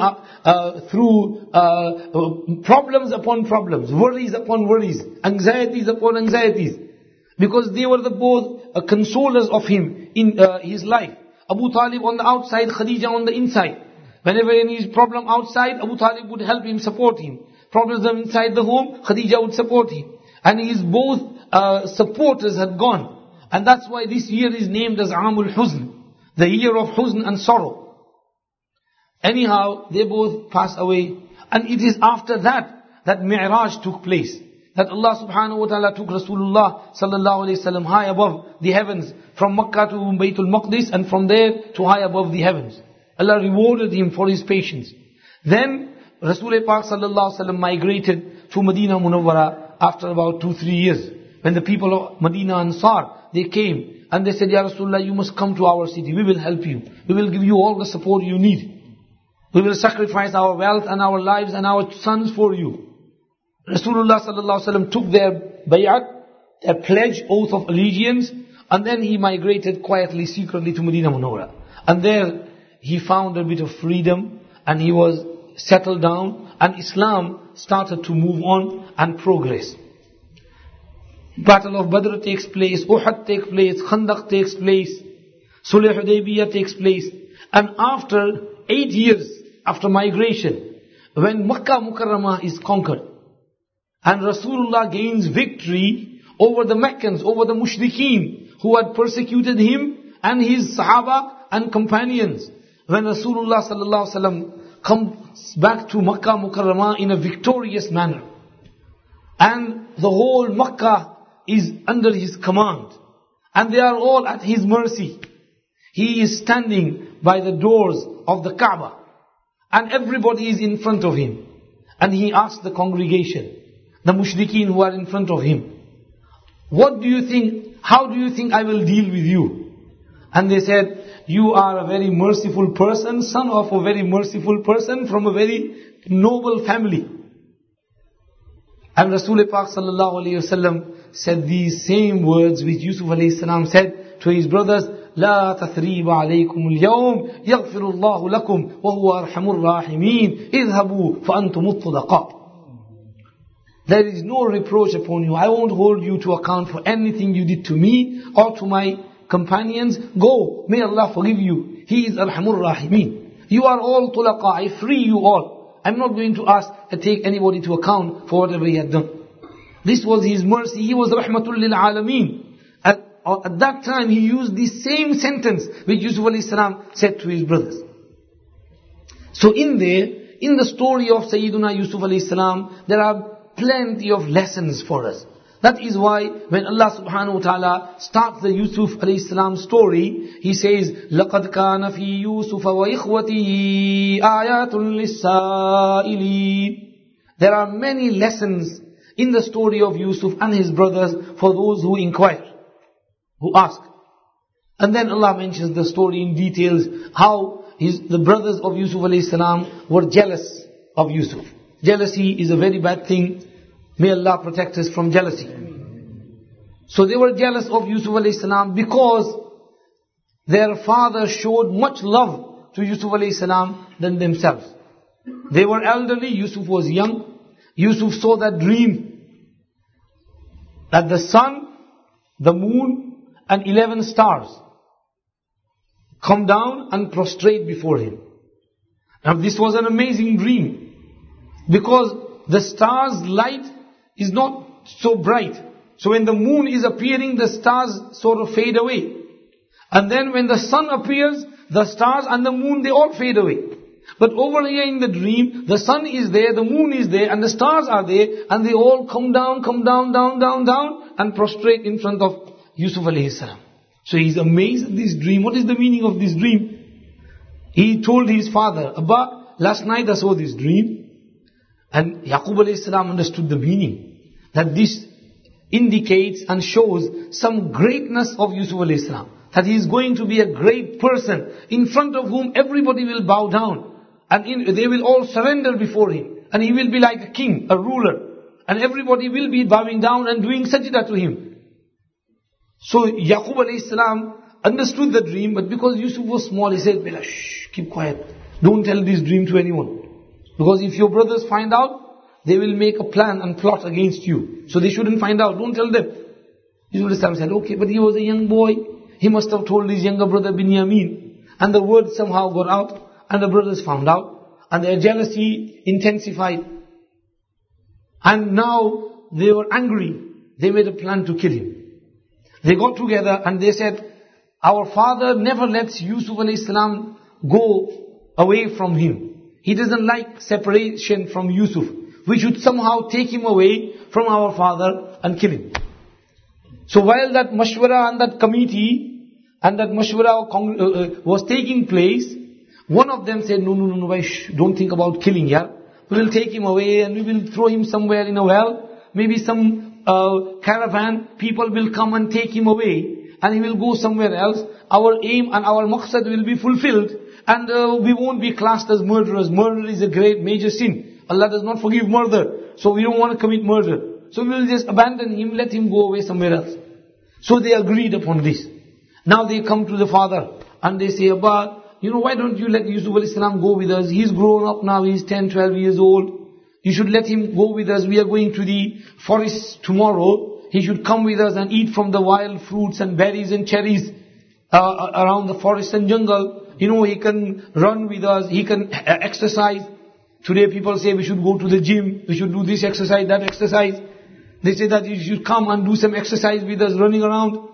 Speaker 2: through problems upon problems, worries upon worries, anxieties upon anxieties. Because they were both consolers of him in his life. Abu Talib on the outside, Khadija on the inside. Whenever any problem outside, Abu Talib would help him, support him. Problems inside the home, Khadija would support him. And his both supporters had gone. And that's why this year is named as Amul Huzn, the year of Huzn and sorrow. Anyhow, they both passed away. And it is after that Mi'raj took place. That Allah subhanahu wa ta'ala took Rasulullah sallallahu alayhi wasallam high above the heavens, from Makkah to Baytul Maqdis, and from there to high above the heavens. Allah rewarded him for his patience. Then Rasul Pak sallallahu alayhi wasallam migrated to Medina Munawwara after about 2-3 years. when the people of Medina Ansar, they came and they said, Ya Rasulullah, you must come to our city. We will help you. We will give you all the support you need. We will sacrifice our wealth and our lives and our sons for you. Rasulullah sallallahu alaihi wasallam took their bay'at, their pledge, oath of allegiance, and then he migrated quietly, secretly to Medina Munawwara. And there he found a bit of freedom and he was settled down and Islam started to move on and progress. Battle of Badr takes place, Uhud takes place, Khandaq takes place, Sulh Hudaybiyah takes place. And after 8 years after migration, when Makkah Mukarramah is conquered, and Rasulullah gains victory over the Meccans, over the Mushrikeen, who had persecuted him and his Sahaba and companions. When Rasulullah sallallahu alaihi wasallam comes back to Makkah Mukarramah in a victorious manner, and the whole Makkah is under his command, and they are all at his mercy. He is standing by the doors of the Kaaba, and everybody is in front of him. And he asks the congregation, the mushrikeen who are in front of him, what do you think, how do you think I will deal with you? And they said, you are a very merciful person, son of a very merciful person from a very noble family. And Rasul Pak sallallahu alayhi wasallam said these same words which Yusuf alayhi salam said to his brothers, لا تثريب عليكم اليوم يغفر الله لكم وهو أرحم الراحمين اذهبوا فأنتم الطلقاء. There is no reproach upon you. I won't hold you to account for anything you did to me or to my companions. Go, may Allah forgive you. He is Arhamur Rahimin. You are all tulaqa. I free you all. I'm not going to ask to take anybody to account for whatever he had done. This was his mercy. He was Rahmatul lil Alameen. At that time he used the same sentence which Yusuf alayhi salam said to his brothers. So in the story of Sayyiduna Yusuf alayhi salam, there are plenty of lessons for us. That is why when Allah subhanahu wa ta'ala starts the Yusuf alayhi salam story, He says, لَقَدْ كَانَ فِي يُوسُفَ وَإِخْوَتِهِ آيَاتٌ لِلسَّائِلِينَ. There are many lessons in the story of Yusuf and his brothers for those who inquire, who ask. And then Allah mentions the story in details, how the brothers of Yusuf alayhi salam were jealous of Yusuf. Jealousy is a very bad thing. May Allah protect us from jealousy. So they were jealous of Yusuf alayhi salam because their father showed much love to Yusuf alayhi salam than themselves. They were elderly, Yusuf was young. Yusuf saw that dream that the sun, the moon and 11 stars come down and prostrate before him. Now this was an amazing dream, because the star's light is not so bright. So when the moon is appearing, the stars sort of fade away. And then when the sun appears, the stars and the moon, they all fade away. But over here in the dream, the sun is there, the moon is there, and the stars are there, and they all come down, and prostrate in front of Yusuf alayhi salam. So he's amazed at this dream. What is the meaning of this dream? He told his father, Abba, last night I saw this dream. And Yaqub alayhi salam understood the meaning. That this indicates and shows some greatness of Yusuf alayhi salam. That he is going to be a great person in front of whom everybody will bow down. And they will all surrender before him. And he will be like a king, a ruler. And everybody will be bowing down and doing sajda to him. So Yaqub alayhi salam understood the dream, but because Yusuf was small, he said, Bela, shh, keep quiet. Don't tell this dream to anyone. Because if your brothers find out, they will make a plan and plot against you. So they shouldn't find out. Don't tell them. Yusuf said, okay, but he was a young boy. He must have told his younger brother Binyamin. And the word somehow got out. And the brothers found out. And their jealousy intensified. And now they were angry. They made a plan to kill him. They got together and they said, our father never lets Yusuf alayhi salam go away from him. He doesn't like separation from Yusuf. We should somehow take him away from our father and kill him. So while that mashwara and that committee and that mashwara was taking place, one of them said, no, don't think about killing him. We will take him away and we will throw him somewhere in a well. Maybe some caravan, people will come and take him away, and he will go somewhere else. Our aim and our maqsad will be fulfilled, and we won't be classed as murderers. Murder is a great major sin. Allah does not forgive murder, so we don't want to commit murder. So we will just abandon him, let him go away somewhere else. So they agreed upon this. Now they come to the father, and they say, Abba, why don't you let Yusuf alayhi salam go with us? He's grown up now, he's 10, 12 years old. You should let him go with us. We are going to the forest tomorrow. He should come with us and eat from the wild fruits and berries and cherries around the forest and jungle. He can run with us, he can exercise. Today people say we should go to the gym, we should do this exercise, that exercise. They say that you should come and do some exercise with us running around.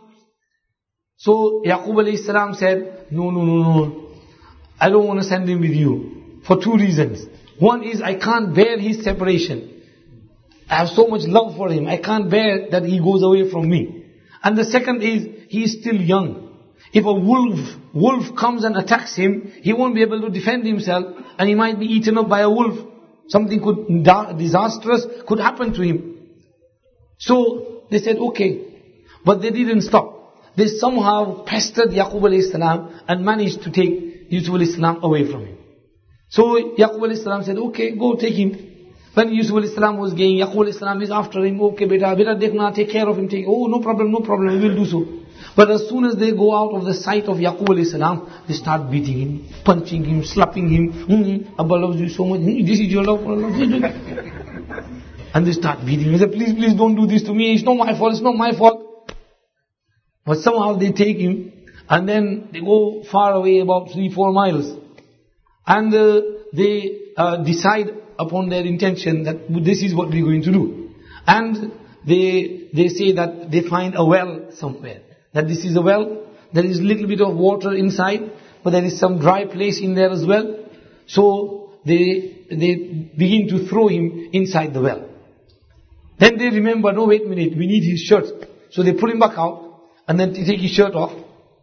Speaker 2: So Yaqub alayhi salam said, no. I don't want to send him with you. For two reasons. One is I can't bear his separation. I have so much love for him. I can't bear that he goes away from me. And the second is, he is still young. If a wolf comes and attacks him, he won't be able to defend himself, and he might be eaten up by a wolf. Something disastrous could happen to him. So they said, okay. But they didn't stop. They somehow pestered Yaqub alayhi salam and managed to take Yusuf alayhi salam away from him. So Yaqub alayhi salam said, okay, go take him. When Yusuf alayhi salam was going, Yaqub alayhi salam is after him. Okay, beta dekhna, take care of him. Oh, no problem, we will do so. But as soon as they go out of the sight of Yaqub alayhi salam, they start beating him, punching him, slapping him. Abba loves you so much. This is your love for Allah. And they start beating him. They say, please don't do this to me. It's not my fault. But somehow they take him, and then they go far away, about 3-4 miles. And they decide upon their intention that this is what we're going to do. And they say that they find a well somewhere. That this is a well, there is a little bit of water inside, but there is some dry place in there as well. So they begin to throw him inside the well. Then they remember, no, wait a minute, we need his shirt. So they pull him back out, and then they take his shirt off.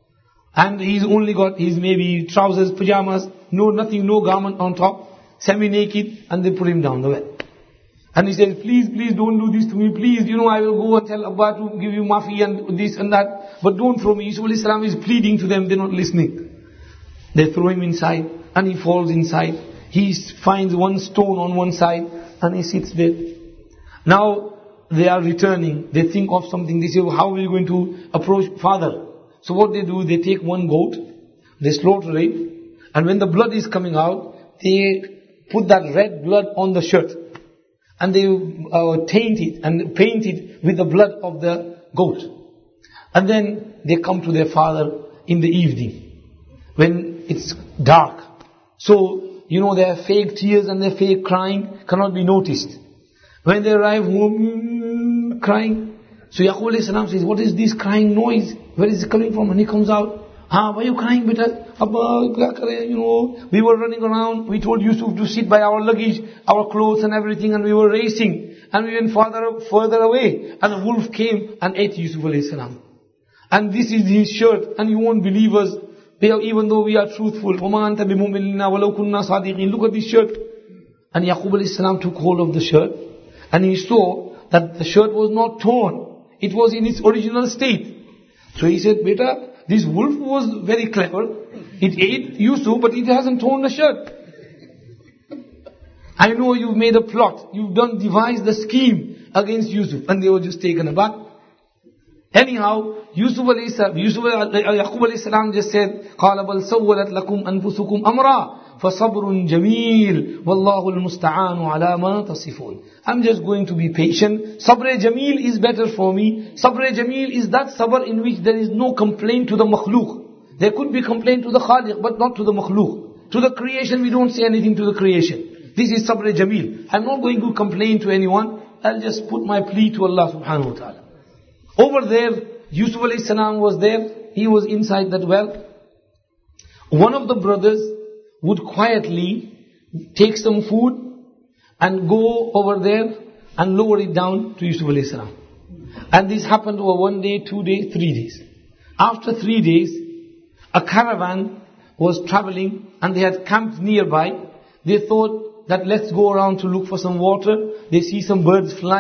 Speaker 2: And he's only got his maybe trousers, pajamas, no garment on top, semi-naked, and they put him down the well. And he says, please don't do this to me, please, I will go and tell Abba to give you mafi and this and that, but don't throw me. Yusuf alayhi salam is pleading to them, they're not listening. They throw him inside, and he falls inside. He finds one stone on one side, and he sits there. Now, they are returning, they think of something, they say, how are we going to approach father? So what they do, they take one goat, they slaughter it, and when the blood is coming out, they put that red blood on the shirt, and they taint it and paint it with the blood of the goat. And then they come to their father in the evening, when it's dark. So, their fake tears and their fake crying cannot be noticed. When they arrive home, crying. So Yaqub alayhi salam says, what is this crying noise? Where is it coming from? And he comes out. Why are you crying, beta? Abba, we were running around. We told Yusuf to sit by our luggage, our clothes and everything, and we were racing. And we went further away. And a wolf came and ate Yusuf alayhi salam. And this is his shirt. And you won't believe us, even though we are truthful. وَمَا أَنْتَ بِمُؤْمِنِنَا وَلَوْ كُنَّا صَادِقِينَ. Look at this shirt. And Yaqub alayhi salam took hold of the shirt. And he saw that the shirt was not torn. It was in its original state. So he said, beta, this wolf was very clever. It ate Yusuf, but it hasn't torn the shirt. I know you've made a plot. You've devised the scheme against Yusuf. And they were just taken aback. Anyhow, Yaqub alayhi salam just said, قَالَ بَلْ سَوَّلَتْ لَكُمْ أَنفُسُكُمْ أَمْرًا فَصَبْرٌ جَمِيلٌ وَاللَّهُ الْمُسْتَعَانُ عَلَى مَا تَصِفُونَ. I'm just going to be patient. Sabr Jameel is better for me. Sabr Jameel is that sabr in which there is no complaint to the makhluk. There could be complaint to the khaliq, but not to the makhluk. To the creation, we don't say anything to the creation. This is Sabr Jameel. I'm not going to complain to anyone. I'll just put my plea to Allah subhanahu wa ta'ala. Over there, Yusuf alayhi salam was there. He was inside that well. One of the brothers would quietly take some food and go over there and lower it down to Yusuf alayhi salam. And this happened over 1 day, 2 days, 3 days. After 3 days, a caravan was traveling and they had camped nearby. They thought that let's go around to look for some water. They see some birds flying.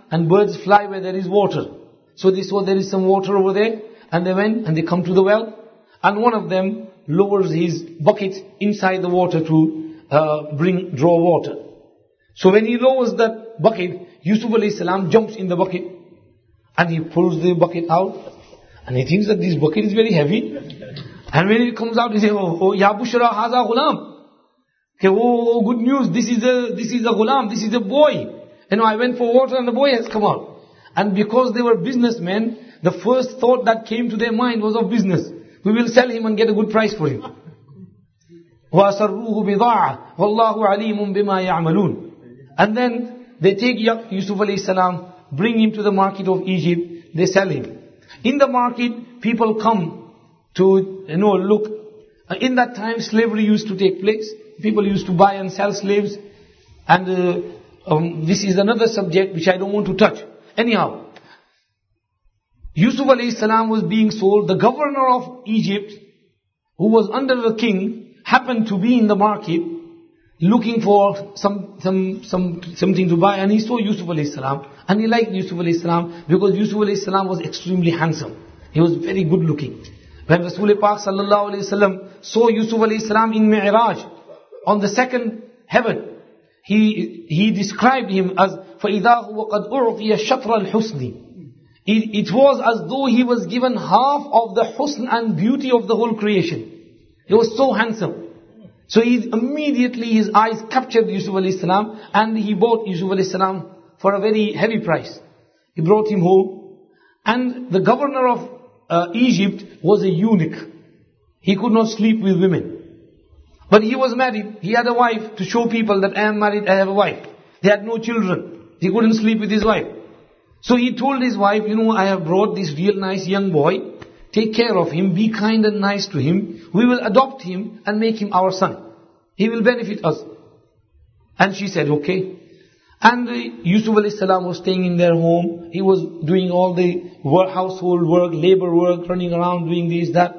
Speaker 2: and birds fly where there is water. So they saw there is some water over there, and they went and they come to the well, and one of them lowers his bucket inside the water to draw water. So when he lowers that bucket, Yusuf alayhi salam jumps in the bucket, and he pulls the bucket out, and he thinks that this bucket is very heavy. And when it comes out, he says, "Oh, ya bushra haza ghulam." Okay, oh, good news, this is a ghulam, this is a boy. I went for water and the boy has come out. And because they were businessmen, the first thought that came to their mind was of business. We will sell him and get a good price for him. وَأَسَرُّوهُ بِضَاعَةً وَاللَّهُ عَلِيمٌ بِمَا يَعْمَلُونَ. And then they take Yusuf alayhi salam, bring him to the market of Egypt, they sell him. In the market, people come to, look. In that time, slavery used to take place. People used to buy and sell slaves. And this is another subject which I don't want to touch. Anyhow, Yusuf alayhi salam was being sold. The governor of Egypt, who was under the king, happened to be in the market looking for something to buy, and he saw Yusuf alayhi salam, and he liked Yusuf alayhi salam because Yusuf alayhi salam was extremely handsome. He was very good looking. When Rasul Pak sallallahu alayhi wasallam saw Yusuf alayhi salam in Mi'raj, on the second heaven, he described him as فَإِذَا هُوَ قَدْ أُعْطِيَ شَطْرَ الْحُسْنِ. It was as though he was given half of the husn and beauty of the whole creation. He was so handsome. So immediately his eyes captured Yusuf alayhi salam, and he bought Yusuf alayhi salam for a very heavy price. He brought him home, and the governor of Egypt was a eunuch. He could not sleep with women. But he was married. He had a wife to show people that I am married, I have a wife. They had no children. He couldn't sleep with his wife. So he told his wife, I have brought this real nice young boy. Take care of him, be kind and nice to him. We will adopt him and make him our son. He will benefit us. And she said, okay. And Yusuf alayhi salam was staying in their home. He was doing all the household work, labor work, running around doing this, that.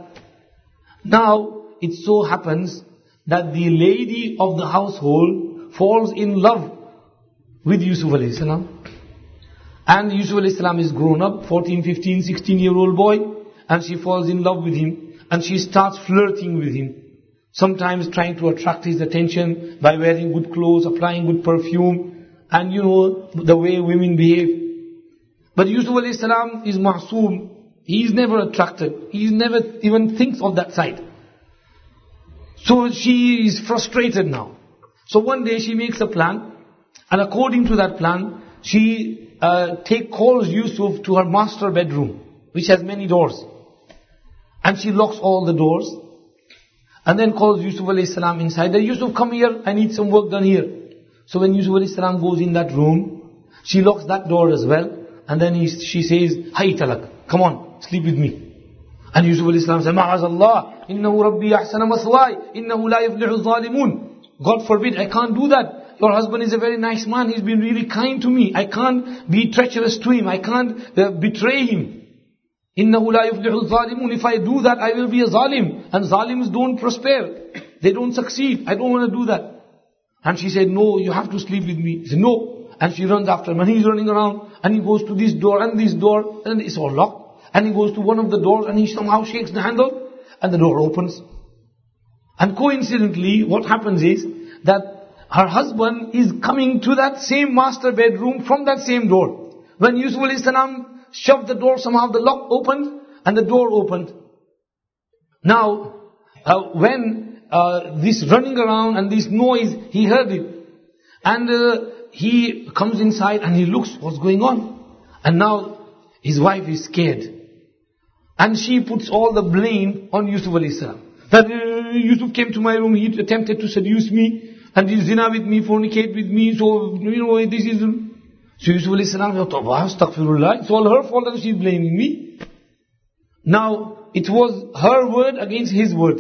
Speaker 2: Now, it so happens that the lady of the household falls in love with Yusuf alayhi salam. And Yusuf alayhi salam is grown up, 14, 15, 16-year-old boy. And she falls in love with him. And she starts flirting with him. Sometimes trying to attract his attention by wearing good clothes, applying good perfume. And the way women behave. But Yusuf alayhi salam is ma'soom. He is never attracted. He never even thinks of that side. So she is frustrated now. So one day she makes a plan. And according to that plan, she calls Yusuf to her master bedroom, which has many doors. And she locks all the doors. And then calls Yusuf alayhi salam inside. Yusuf, come here, I need some work done here. So when Yusuf alayhi salam goes in that room, she locks that door as well. And then she says, Hay talak, come on, sleep with me. And Yusuf alayhi salam says, Ma'azallah, innahu rabbi ahsana mathwai, innahu la yuflihu zalimun. God forbid, I can't do that. Your husband is a very nice man, he's been really kind to me. I can't be treacherous to him, I can't betray him. Innahu la yuflihu zalimun. If I do that, I will be a zalim. And zalims don't prosper. They don't succeed. I don't want to do that. And she said, no, you have to sleep with me. He said, no. And she runs after him. And he's running around. And he goes to this door and this door. And it's all locked. And he goes to one of the doors and he somehow shakes the handle. And the door opens. And coincidentally, what happens is that her husband is coming to that same master bedroom from that same door. When Yusuf alayhi salam shoved the door, somehow the lock opened and the door opened. Now, when this running around and this noise, he heard it. And he comes inside and he looks what's going on. And now his wife is scared. And she puts all the blame on Yusuf alayhi salam. That Yusuf came to my room, he attempted to seduce me, and he zina with me, fornicate with me, so, this is... So Yusuf alayhi salam, astaghfirullah, it's all her fault that she's blaming me. Now, it was her word against his word.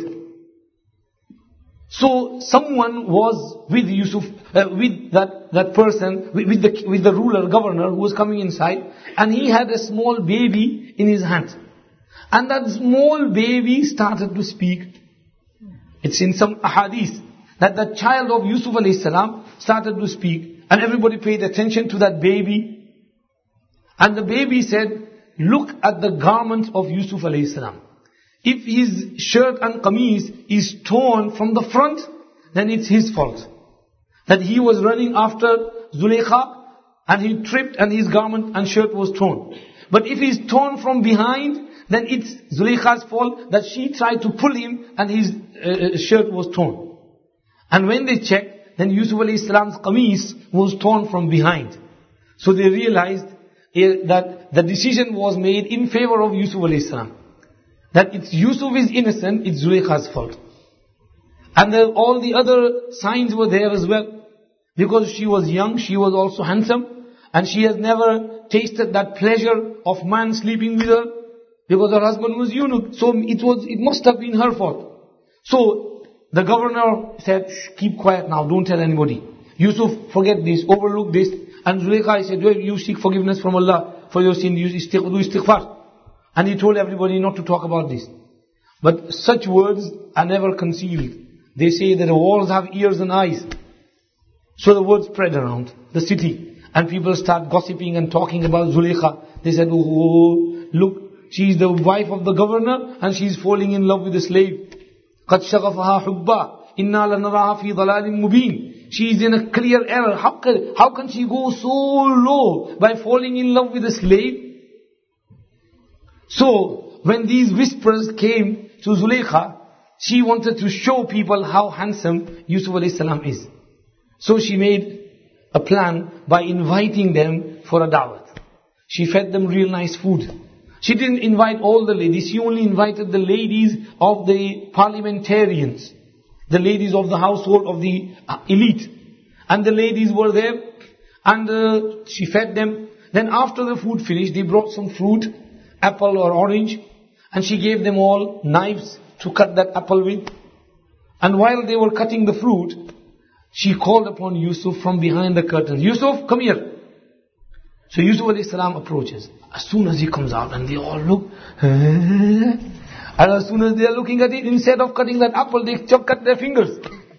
Speaker 2: So, someone was with Yusuf, with that person, with the ruler, governor, who was coming inside, and he had a small baby in his hand. And that small baby started to speak. It's in some ahadith, that the child of Yusuf alayhi salam started to speak. And everybody paid attention to that baby. And the baby said, look at the garment of Yusuf alayhi salam. If his shirt and qameez is torn from the front, then it's his fault. That he was running after Zulaykha and he tripped and his garment and shirt was torn. But if he's torn from behind, then it's Zulaykha's fault that she tried to pull him and his shirt was torn. And when they checked, then Yusuf alayhi salam's qameez was torn from behind. So they realized that the decision was made in favor of Yusuf alayhi salam. That it's Yusuf is innocent, it's Zulaykha's fault. And all the other signs were there as well. Because she was young, she was also handsome, and she has never tasted that pleasure of man sleeping with her, because her husband was eunuch. So it must have been her fault. So the governor said, shh, keep quiet now, don't tell anybody. Yusuf, forget this, overlook this. And Zulaykha said, well, you seek forgiveness from Allah for your sin, you do istighfar. And he told everybody not to talk about this. But such words are never concealed. They say that the walls have ears and eyes. So the word spread around the city. And people start gossiping and talking about Zulaykha. They said, oh, look, she is the wife of the governor and she is falling in love with the slave. قَدْ شَغَفَهَا حُبَّا إِنَّا لَنَرَاهَا فِي ضَلَالٍ مُبِينٍ. She is in a clear error. How can she go so low by falling in love with a slave? So, when these whispers came to Zulaykha, she wanted to show people how handsome Yusuf alayhi salam is. So she made a plan by inviting them for a da'wat. She fed them real nice food. She didn't invite all the ladies, she only invited the ladies of the parliamentarians, the ladies of the household of the elite. And the ladies were there, and she fed them. Then after the food finished, they brought some fruit, apple or orange, and she gave them all knives to cut that apple with. And while they were cutting the fruit, she called upon Yusuf from behind the curtain. Yusuf, come here. So Yusuf alayhi salam approaches. As soon as he comes out and they all look, and as soon as they are looking at it, instead of cutting that apple, they cut their fingers.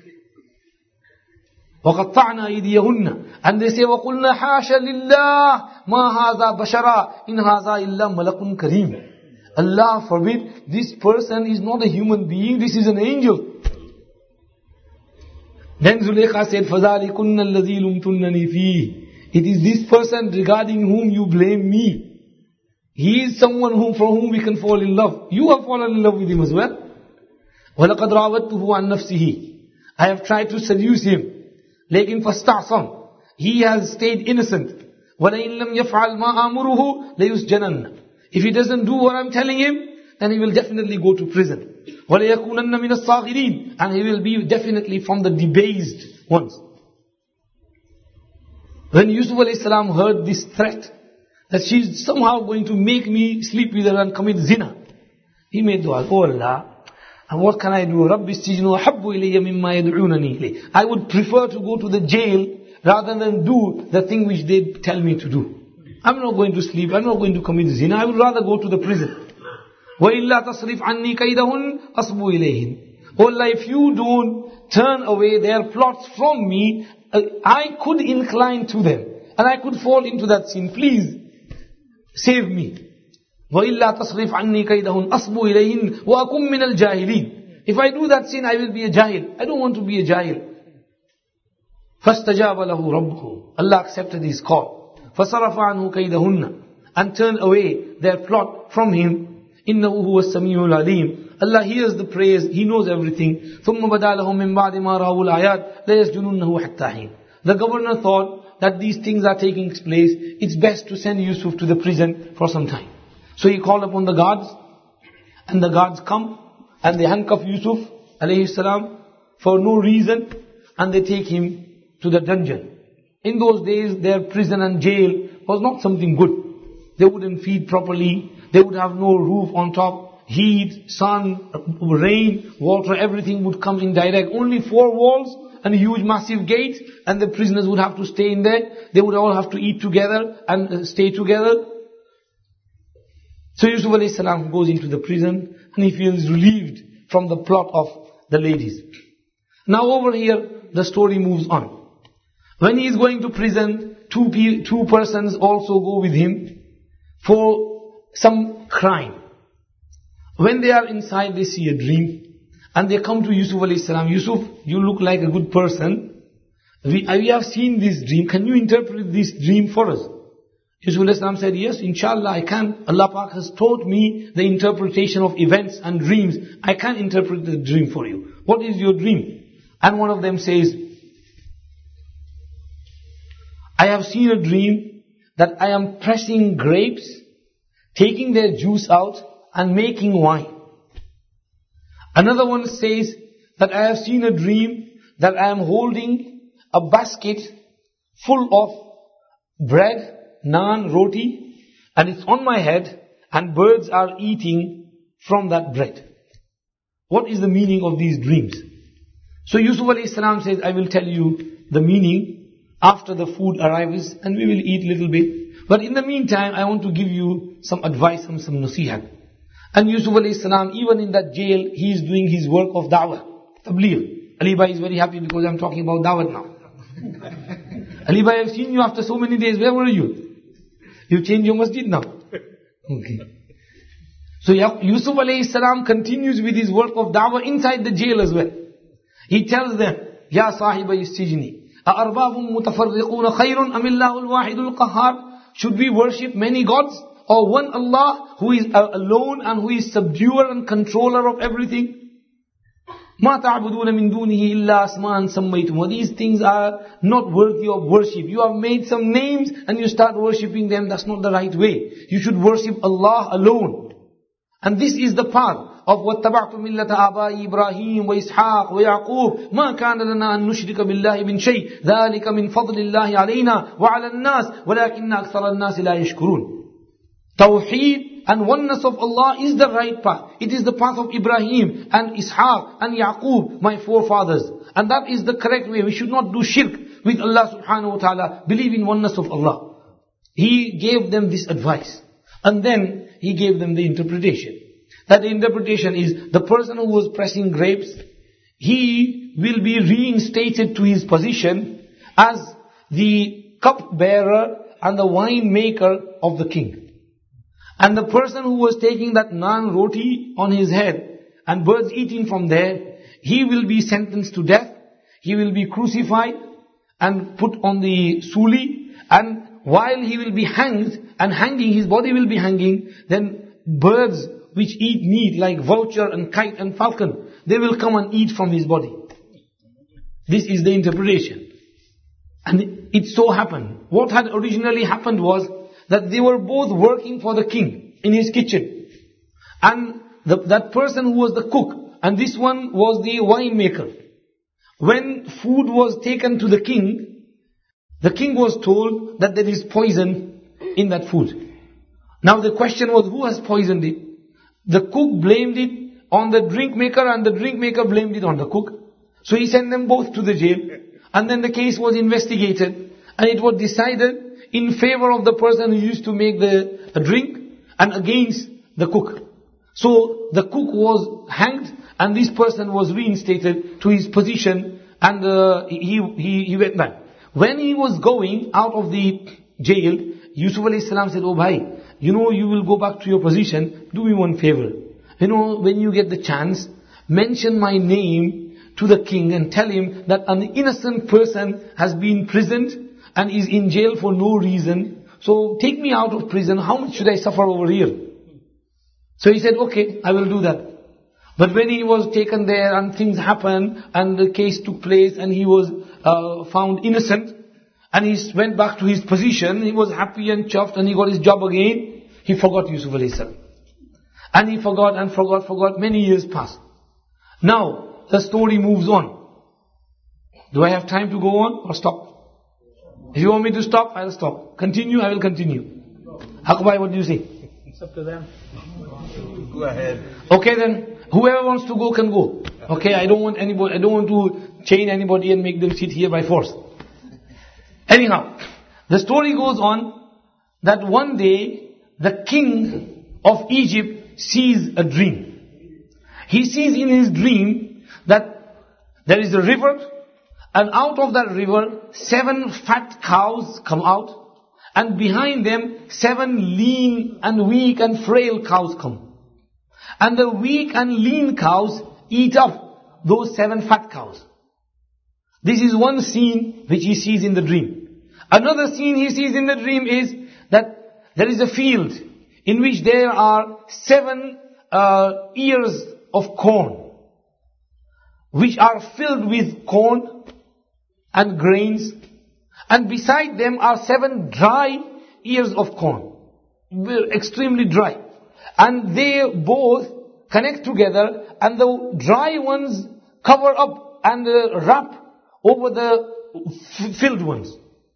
Speaker 2: وَقَطَّعْنَا أَيْدِيَهُنَّ. And they say, وَقُلْنَا حَاشَ لِلَّهِ مَا هَذَا بَشَرًا إِنْ هَذَا إِلَّا مَلَكٌ كَرِيمٌ. Allah forbid, this person is not a human being, this is an angel. Then Zulaykha said, فَذَلِكُنَّ الَّذِي لُمْتُنَّنِي فِيهِ. It is this person regarding whom you blame me. He is someone from whom we can fall in love. You have fallen in love with him as well. وَلَقَدْ رَاوَدْتُهُ عَنْ نَفْسِهِ. I have tried to seduce him. لكن فاستعصم. He has stayed innocent. وَلَئِن لَمْ يَفْعَلْ مَا آمُرُهُ لَيُسْجَنَنَّ. If he doesn't do what I'm telling him, then he will definitely go to prison. وَلَيَكُونَنَّ مِنَ الصَّاغِرِينَ. And he will be definitely from the debased ones. When Yusuf alayhi salam heard this threat, that she's somehow going to make me sleep with her and commit zina, he made dua, oh Allah, and what can I do? رَبِّ السِّجْنُ وَحَبُّ إِلَيَّ مِمَّا يَدْعُونَنِي إِلَيْهِ. I would prefer to go to the jail rather than do the thing which they tell me to do. I'm not going to sleep, I'm not going to commit zina, I would rather go to the prison. وَإِلَّا تَصْرِفْ عَنِّي كَيْدَهُنْ أَصْبُ إِلَيْهِنْ. Oh Allah, if you don't turn away their plots from me, I could incline to them and I could fall into that sin. Please save me. وَإِلَّا تَصْرِفْ عَنِّي كَيْدَهُنْ أَصْبُ إِلَيْهِنْ وَأَكُمْ مِنَ الْجَاهِلِينَ. If I do that sin, I will be a jahil. I don't want to be a jahil. فَاسْتَجَابَ لَهُ رَبُّهُ. Allah accepted his call. فَصَرَفَ عَنْهُ كَيْدَهُنَّ. And turned away their plot from him. إِنَّهُ هُوَ السَّمِيعُ الْعَلِيمُ. Allah hears the praise, He knows everything. ثُمَّ بَدَا لَهُم مِّن بَعْدِ مَا رَأَوُا الْآيَاتِ لَيَسْجُنُنَّهُ حَتَّى حِينٍ. The governor thought that these things are taking place, it's best to send Yusuf to the prison for some time. So he called upon the guards, and the guards come, and they handcuff Yusuf alayhi salam for no reason, and they take him to the dungeon. In those days, their prison and jail was not something good. They wouldn't feed properly, they would have no roof on top, heat, sun, rain, water, everything would come in direct. Only 4 walls and a huge massive gate, and the prisoners would have to stay in there. They would all have to eat together and stay together. So Yusuf alayhi salam goes into the prison and he feels relieved from the plot of the ladies. Now over here, the story moves on. When he is going to prison, two persons also go with him. for some crime. When they are inside, they see a dream. And they come to Yusuf alayhi salam. Yusuf, you look like a good person. We have seen this dream. Can you interpret this dream for us? Yusuf alayhi salam said, yes, inshallah I can. Allah Pak has taught me the interpretation of events and dreams. I can interpret the dream for you. What is your dream? And one of them says, I have seen a dream that I am pressing grapes, taking their juice out and making wine. Another one says that I have seen a dream that I am holding a basket full of bread, naan, roti, and it's on my head and birds are eating from that bread. What is the meaning of these dreams? So Yusuf alayhi salam says, I will tell you the meaning after the food arrives and we will eat a little bit. But in the meantime, I want to give you some advice and some nasihat. And Yusuf alayhi salam, even in that jail, he is doing his work of da'wah, tabligh. Ali Bhai is very happy because I am talking about da'wah now. Ali Bhai, I have seen you after so many days. Where were you? You changed your masjid now. Okay. So Yusuf alayhi salam continues with his work of da'wah inside the jail as well. He tells them, Ya sahiba yustijni, a'arbabum mutafarriquna khayrun amillahu al-wahidul qahhar. Should we worship many gods? Or one Allah who is alone and who is subduer and controller of everything? مَا تَعْبُدُونَ مِن دُونِهِ إِلَّا أَسْمَاءً سَمَّيْتُمْ. These things are not worthy of worship. You have made some names and you start worshipping them. That's not the right way. You should worship Allah alone. And this is the path of وَاتَّبَعْتُ مِلَّةَ آبَاءِ إِبْرَاهِيمَ وَإِسْحَاقَ وَيَعْقُوبَ مَا كَانَ لَنَا أَن نُشْرِكَ بِاللَّهِ مِن شَيْءٍ ذَلِكَ مِن فَضْلِ اللَّهِ عَلَيْنَا وَعَلَى النَّاسِ وَلَكِنَّ أَكْثَرَ النَّاسِ لَا يَشْكُرُونَ. Tawheed and oneness of Allah is the right path. It is the path of Ibrahim and Ishaq and Yaqub, my forefathers. And that is the correct way. We should not do shirk with Allah subhanahu wa ta'ala. Believe in oneness of Allah. He gave them this advice. And then he gave them the interpretation. That the interpretation is the person who was pressing grapes, he will be reinstated to his position as the cupbearer and the wine maker of the king. And the person who was taking that naan roti on his head and birds eating from there, he will be sentenced to death. He will be crucified and put on the suli. And while he will be hanged and hanging, his body will be hanging, then birds which eat meat like vulture and kite and falcon, they will come and eat from his body. This is the interpretation. And it so happened. What had originally happened was that they were both working for the king in his kitchen. And that person who was the cook, and this one was the winemaker. When food was taken to the king was told that there is poison in that food. Now the question was, who has poisoned it? The cook blamed it on the drink maker and the drink maker blamed it on the cook. So he sent them both to the jail. And then the case was investigated and it was decided in favor of the person who used to make the drink and against the cook. So the cook was hanged and this person was reinstated to his position and he went back. When he was going out of the jail, Yusuf alayhi salam said, oh bhai, you will go back to your position, do me one favor. When you get the chance, mention my name to the king and tell him that an innocent person has been imprisoned and is in jail for no reason. So take me out of prison. How much should I suffer over here? So he said, okay, I will do that. But when he was taken there and things happened and the case took place and he was found innocent and he went back to his position, he was happy and chuffed and he got his job again, he forgot Yusuf alayhi salam. And he forgot and forgot. Many years passed. Now, the story moves on. Do I have time to go on or stop? If you want me to stop, I'll stop. Continue, I will continue. Haqbai, what do you say?
Speaker 1: It's up to them.
Speaker 3: Go ahead.
Speaker 2: Okay then, whoever wants to go can go. Okay, I don't want to chain anybody and make them sit here by force. Anyhow, the story goes on that one day the king of Egypt sees a dream. He sees in his dream that there is a river, and out of that river 7 fat cows come out, and behind them 7 lean and weak and frail cows come. And the weak and lean cows eat up those 7 fat cows. This is one scene which he sees in the dream. Another scene he sees in the dream is that there is a field in which there are 7 ears of corn, which are filled with corn and grains, and beside them are 7 dry ears of corn, extremely dry, and they both connect together, and the dry ones cover up and wrap over the filled ones.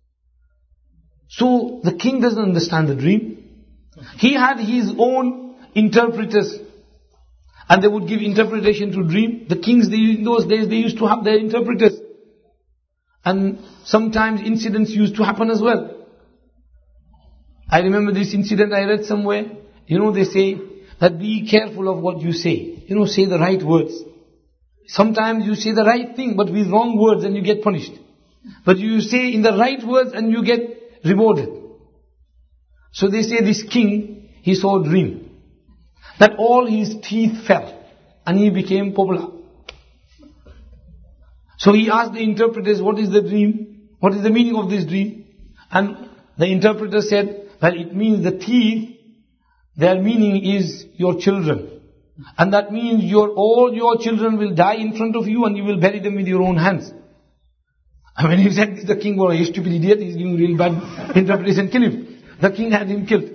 Speaker 2: So the king doesn't understand the dream. He had his own interpreters, and they would give interpretation to dream. The kings in those days, they used to have their interpreters. And sometimes incidents used to happen as well. I remember this incident I read somewhere. They say that be careful of what you say. Say the right words. Sometimes you say the right thing but with wrong words and you get punished. But you say in the right words and you get rewarded. So they say this king, he saw a dream that all his teeth fell and he became popular. So he asked the interpreters, what is the dream? What is the meaning of this dream? And the interpreter said, well, it means the teeth, their meaning is your children. And that means all your children will die in front of you and you will bury them with your own hands. And when he said this, the king was a stupid idiot, he's giving real bad interpretation, kill him. The king had him killed.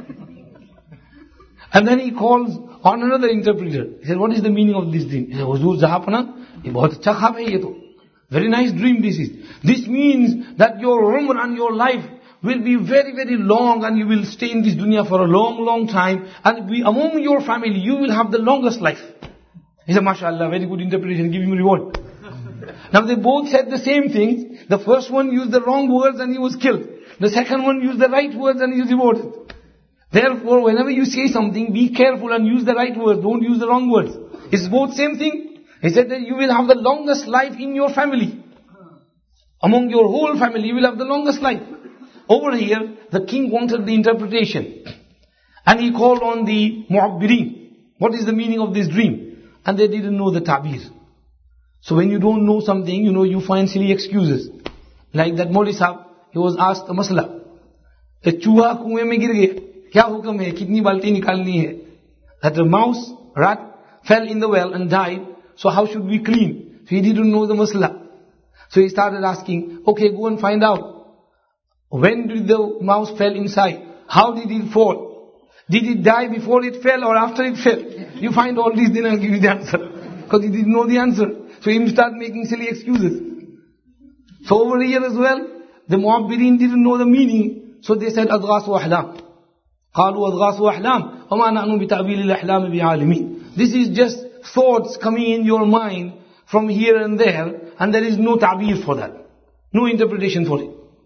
Speaker 2: And then he calls on another interpreter. He said, what is the meaning of this dream? He said, Huzur Jahapana, ye bahut acha khab hai ye to. Very nice dream this is. This means that your umr and your life will be very, very long and you will stay in this dunya for a long, long time. And among your family, you will have the longest life. He said, MashaAllah, very good interpretation, give him reward. Now they both said the same thing. The first one used the wrong words and he was killed. The second one used the right words and he was rewarded. Therefore, whenever you say something, be careful and use the right words. Don't use the wrong words. It's both same thing. He said that you will have the longest life in your family. Among your whole family, you will have the longest life. Over here, the king wanted the interpretation. And he called on the mu'abbirin. What is the meaning of this dream? And they didn't know the ta'bir. So when you don't know something, you find silly excuses. Like that Maulvi Sahab, he was asked a masla. The chuha kuएं में गिर गया. क्या हुक्म है? कितनी बाल्टी निकालनी है? That the mouse, rat, fell in the well and died. So how should we clean? So he didn't know the masla. So he started asking, okay, go and find out. When did the mouse fell inside? How did it fall? Did it die before it fell or after it fell? You find all these, then I'll give you the answer. Because he didn't know the answer. So he started making silly excuses. So over here as well, the mu'abbirin didn't know the meaning. So they said, أَضْغَاثُ وَأَحْلَامٍ قَالُوا أَضْغَاثُ وَأَحْلَامٍ وَمَا نَحْنُ بِتَعْوِيلِ الْأَحْلَامِ بِعَالِمِينَ. This is just thoughts coming in your mind from here and there, and there is no ta'bir for that. No interpretation for it.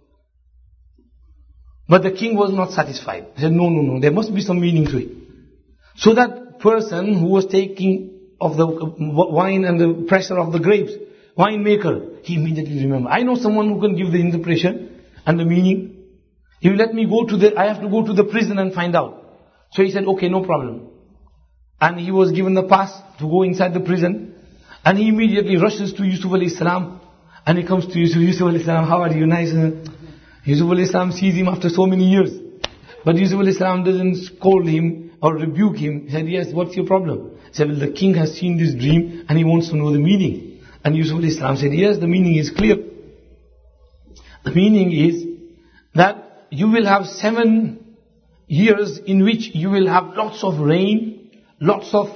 Speaker 2: But the king was not satisfied. He said, no, there must be some meaning to it. So that person who was taking of the wine and the pressure of the grapes, winemaker, he immediately remembered. I know someone who can give the interpretation and the meaning. He will let me I have to go to the prison and find out. So he said, okay, no problem. And he was given the pass to go inside the prison. And he immediately rushes to Yusuf alayhi salam. And he comes to Yusuf alayhi salam, how are you? Nice. Yusuf alayhi salam sees him after so many years. But Yusuf alayhi salam doesn't scold him or rebuke him. He said, yes, what's your problem? He said, well, the king has seen this dream and he wants to know the meaning. And Yusuf alayhi salam said, yes, the meaning is clear. The meaning is that you will have 7 years in which you will have lots of rain, lots of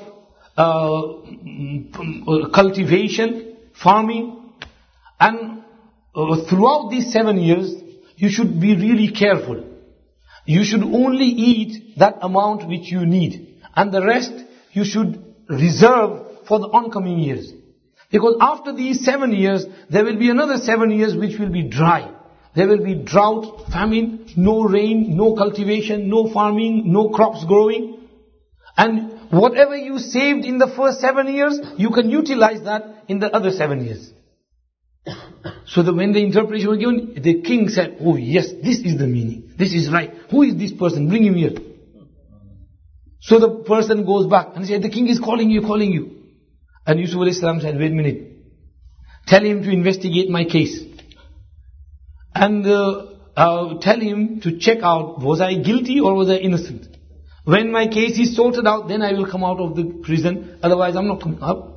Speaker 2: cultivation, farming, and throughout these 7 years, you should be really careful. You should only eat that amount which you need, and the rest you should reserve for the oncoming years. Because after these 7 years, there will be another 7 years which will be dry. There will be drought, famine, no rain, no cultivation, no farming, no crops growing. And whatever you saved in the first 7 years, you can utilize that in the other 7 years. So when the interpretation was given, the king said, oh yes, this is the meaning. This is right. Who is this person? Bring him here. So the person goes back and said, the king is calling you, calling you. And Yusuf alayhi salam said, wait a minute. Tell him to investigate my case. And tell him to check out, was I guilty or was I innocent? When my case is sorted out, then I will come out of the prison. Otherwise, I'm not coming out.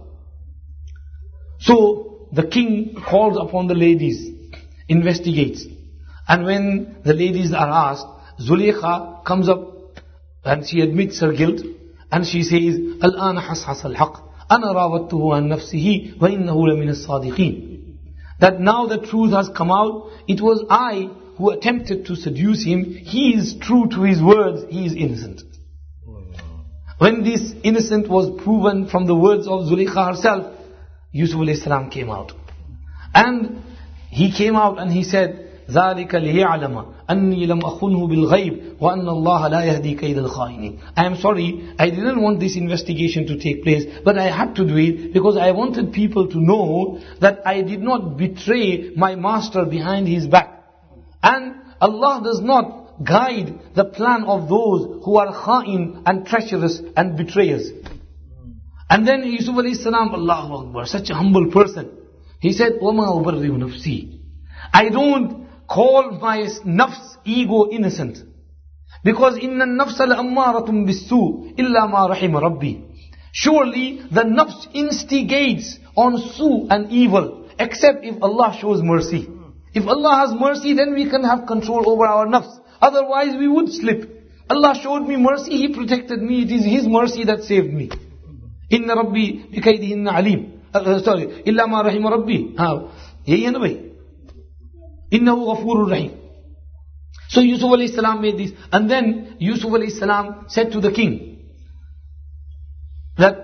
Speaker 2: So the king calls upon the ladies, investigates. And when the ladies are asked, Zulaykha comes up and she admits her guilt. And she says, Al-ana hashas al-haq. Ana rawattuhu an nafsihi wa innahu lamin as-sadiqeen. That now the truth has come out. It was I who attempted to seduce him. He is true to his words. He is innocent. When this innocent was proven from the words of Zulaykha herself, Yusuf alayhi salam came out. And he came out and he said, ذَلِكَ لِيَعْلَمَ أَنِّي لَمْ أَخُنْهُ بِالْغَيْبِ وَأَنَّ اللَّهَ لَا يَهْدِي كَيْدَ الْخَائِنِينَ. I am sorry, I didn't want this investigation to take place, but I had to do it because I wanted people to know that I did not betray my master behind his back. And Allah does not guide the plan of those who are kha'in and treacherous and betrayers. And then Yusuf alayhi salam, Allahu Akbar, such a humble person. He said, وَمَا أُبَرِّئُ نَفْسِي. I don't call my nafs, ego, innocent. Because إِنَّ النَّفْسَ لَأَمَّارَةٌ بِالسُّوءِ إِلَّا مَا رَحِمَ رَبِّي. Surely the nafs instigates on su and evil, except if Allah shows mercy. If Allah has mercy, then we can have control over our nafs. Otherwise we would slip. Allah showed me mercy, He protected me. It is His mercy that saved me. Inna Rabbi bikaydihinna alim. Sorry, illa ma rahima Rabbi. Yahi hai na bhai. Innahu ghafurur rahim. So Yusuf alayhi salam made this. And then Yusuf alayhi salam said to the king that,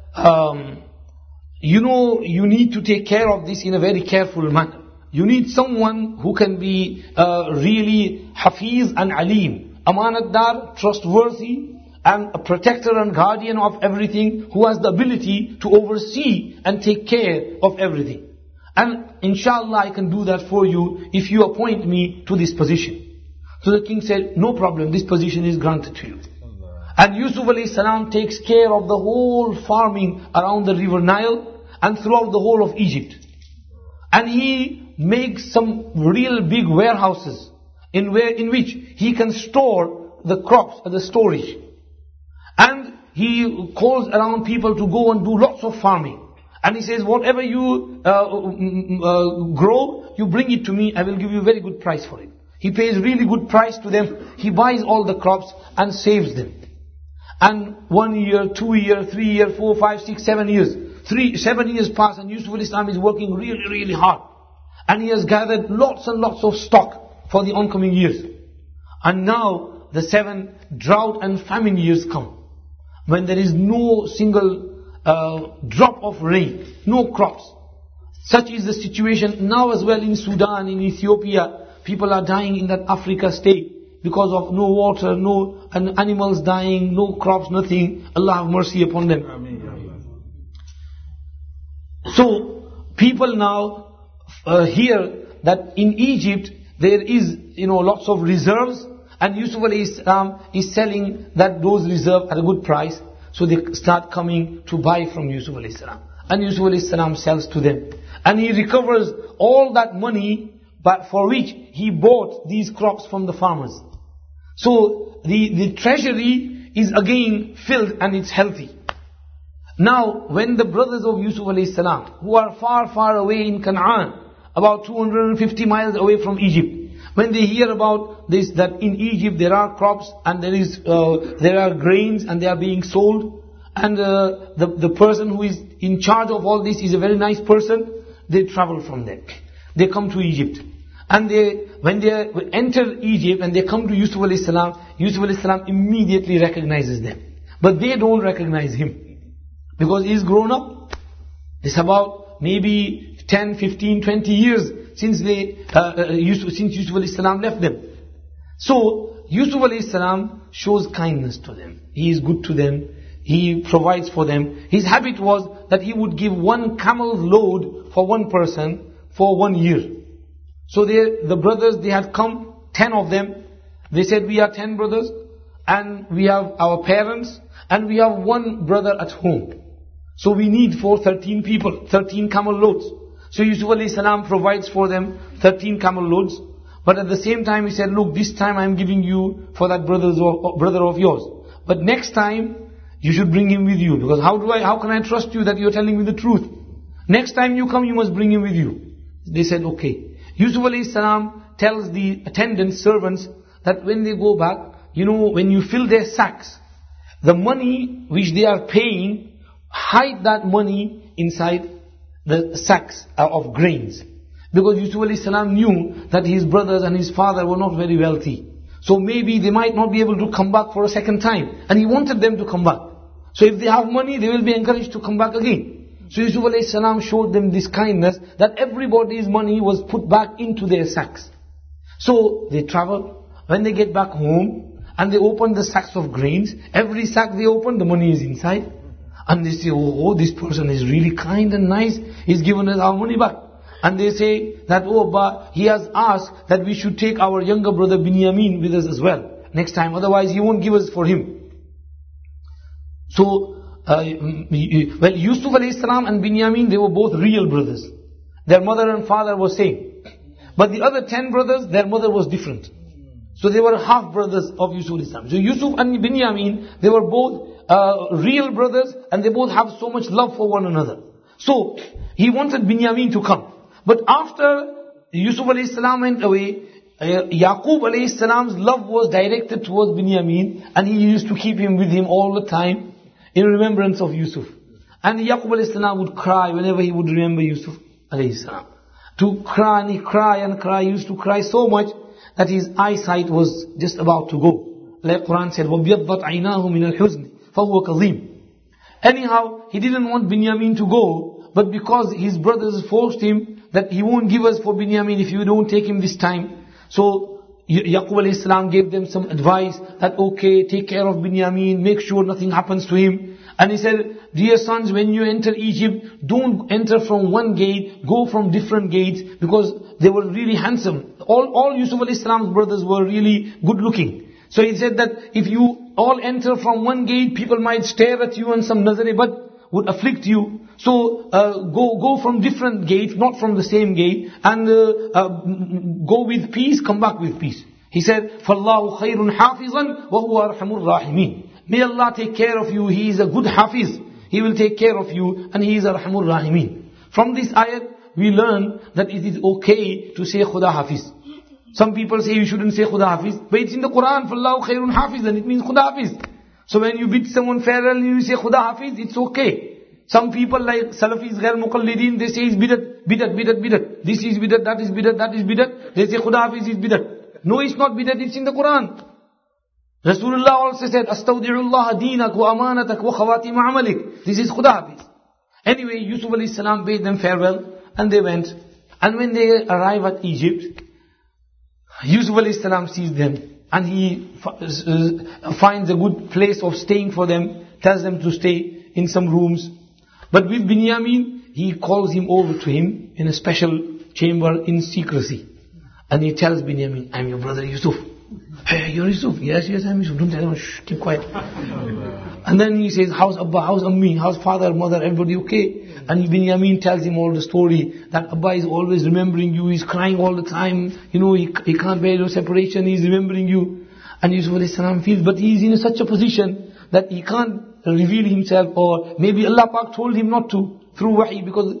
Speaker 2: you need to take care of this in a very careful manner. You need someone who can be really hafiz and alim, amanatdar, trustworthy, and a protector and guardian of everything, who has the ability to oversee and take care of everything. And inshallah I can do that for you if you appoint me to this position. So the king said, no problem, this position is granted to you. And Yusuf alayhi salam takes care of the whole farming around the river Nile and throughout the whole of Egypt. And he makes some real big warehouses in which he can store the crops at the storage. And he calls around people to go and do lots of farming. And he says, whatever you grow, you bring it to me, I will give you a very good price for it. He pays really good price to them. He buys all the crops and saves them. And 1 year, 2 years, 3 years, 4, 5, 6, 7 years. 7 years pass and Yusuf alayhi salam is working really, really hard. And he has gathered lots and lots of stock for the oncoming years. And now the 7 drought and famine years come. When there is no single drop of rain, no crops. Such is the situation now as well in Sudan, in Ethiopia. People are dying in that Africa state because of no water, and animals dying, no crops, nothing. Allah have mercy upon them. So people now hear that in Egypt there is lots of reserves, and Yusuf alayhi salam is selling those reserves at a good price. So they start coming to buy from Yusuf alayhi salam. And Yusuf alayhi salam sells to them. And he recovers all that money for which he bought these crops from the farmers. So the treasury is again filled and it's healthy. Now when the brothers of Yusuf alayhi salam, who are far, far away in Canaan, about 250 miles away from Egypt, when they hear about this, that in Egypt there are crops and there are grains and they are being sold, and the person who is in charge of all this is a very nice person, they travel from there. They come to Egypt. And when they enter Egypt and they come to Yusuf alayhi salam immediately recognizes them. But they don't recognize him. Because he's grown up. It's about maybe 10, 15, 20 years since Yusuf alayhi salam left them. So Yusuf alayhi salam shows kindness to them. He is good to them. He provides for them. His habit was that he would give 1 camel's load for one person for 1 year. So the brothers, they had come, 10 of them. They said, we are 10 brothers, and we have our parents, and we have 1 brother at home. So we need for 13 people, 13 camel loads. So Yusuf alayhi salam provides for them 13 camel loads. But at the same time he said, look, this time I am giving you for that brother of yours. But next time, you should bring him with you. Because how can I trust you that you are telling me the truth? Next time you come, you must bring him with you. They said, okay. Yusuf alayhi salam tells the attendants, servants, that when they go back, when you fill their sacks, the money which they are paying, hide that money inside the sacks of grains. Because Yusuf alayhi salam knew that his brothers and his father were not very wealthy. So maybe they might not be able to come back for a second time. And he wanted them to come back. So if they have money, they will be encouraged to come back again. So Yusuf alayhi salam showed them this kindness, that everybody's money was put back into their sacks. So they travel. When they get back home, and they open the sacks of grains, every sack they open, the money is inside. And they say, oh, this person is really kind and nice. He's given us our money back. And they say that, but he has asked that we should take our younger brother Binyamin with us as well next time. Otherwise he won't give us for him. So, Yusuf alayhi salam and Binyamin, they were both real brothers. Their mother and father were same. But the other 10 brothers, their mother was different. So they were half brothers of Yusuf alayhi salam. So Yusuf and Binyamin, they were both real brothers, and they both have so much love for one another. So he wanted Binyamin to come. But after Yusuf alayhi salam went away, Yaqub alayhi salam's love was directed towards Binyamin, and he used to keep him with him all the time in remembrance of Yusuf. And Yaqub alayhi salam would cry whenever he would remember Yusuf alayhi salam. To cry, and he cry and cry. He used to cry so much that his eyesight was just about to go. Like Quran said, وَبْيَضَّتْ عَيْنَاهُ مِنَ الْحُزْنِ فَهُوَ كَظِيمٌ. Anyhow, he didn't want Binyamin to go, but because his brothers forced him that he won't give us for Binyamin if you don't take him this time. So Yaqub alayhi salam gave them some advice that, okay, take care of Binyamin, make sure nothing happens to him. And he said, dear sons, when you enter Egypt, don't enter from one gate, go from different gates, because they were really handsome. All Yusuf alayhi salam's brothers were really good looking. So he said that if you all enter from one gate, people might stare at you and some nazare bad would afflict you. So go from different gates, not from the same gate, and go with peace, come back with peace. He said, فَاللَّهُ خَيْرٌ حَافِظًا وَهُوَ أَرْحَمُ الرَّاحِمِينَ. May Allah take care of you. He is a good hafiz. He will take care of you, and He is Arhamur Rahimin. From this ayat, we learn that it is okay to say Khuda Hafiz. Some people say you shouldn't say Khuda Hafiz, but it's in the Quran, فَاللَّهُ خَيْرٌ حَافِظًا, and it means Khuda Hafiz. So when you bid someone farewell and you say Khuda Hafiz, it's okay. Some people like Salafis, Ghair Muqallidin, they say it's bidat, bidat, bidat, bidat. This is bidat, that is bidat, that is bidat. They say Khuda Hafiz is bidat. No, it's not bidat, it's in the Quran. Rasulullah also said, Astawdi'ullah deenak wa amanatak wa khawatim amalik. This is Khuda Hafiz. Anyway, Yusuf alayhi salam bade them farewell, and they went. And when they arrive at Egypt, Yusuf alayhi salam sees them, and he finds a good place of staying for them, tells them to stay in some rooms. But with Binyamin, he calls him over to him in a special chamber in secrecy. And he tells Binyamin, I'm your brother Yusuf. Hey, you're Yusuf? Yes, I'm Yusuf. Don't tell anyone, shh, keep quiet. And then he says, how's Abba, how's Ammi, how's father, mother, everybody okay? And Binyamin tells him all the story, that Abba is always remembering you, he's crying all the time, he can't bear your separation, he's remembering you. And Yusuf alayhi salam feels, but he's in such a position that he can't reveal himself, or maybe Allah Pak told him not to, through wahi, because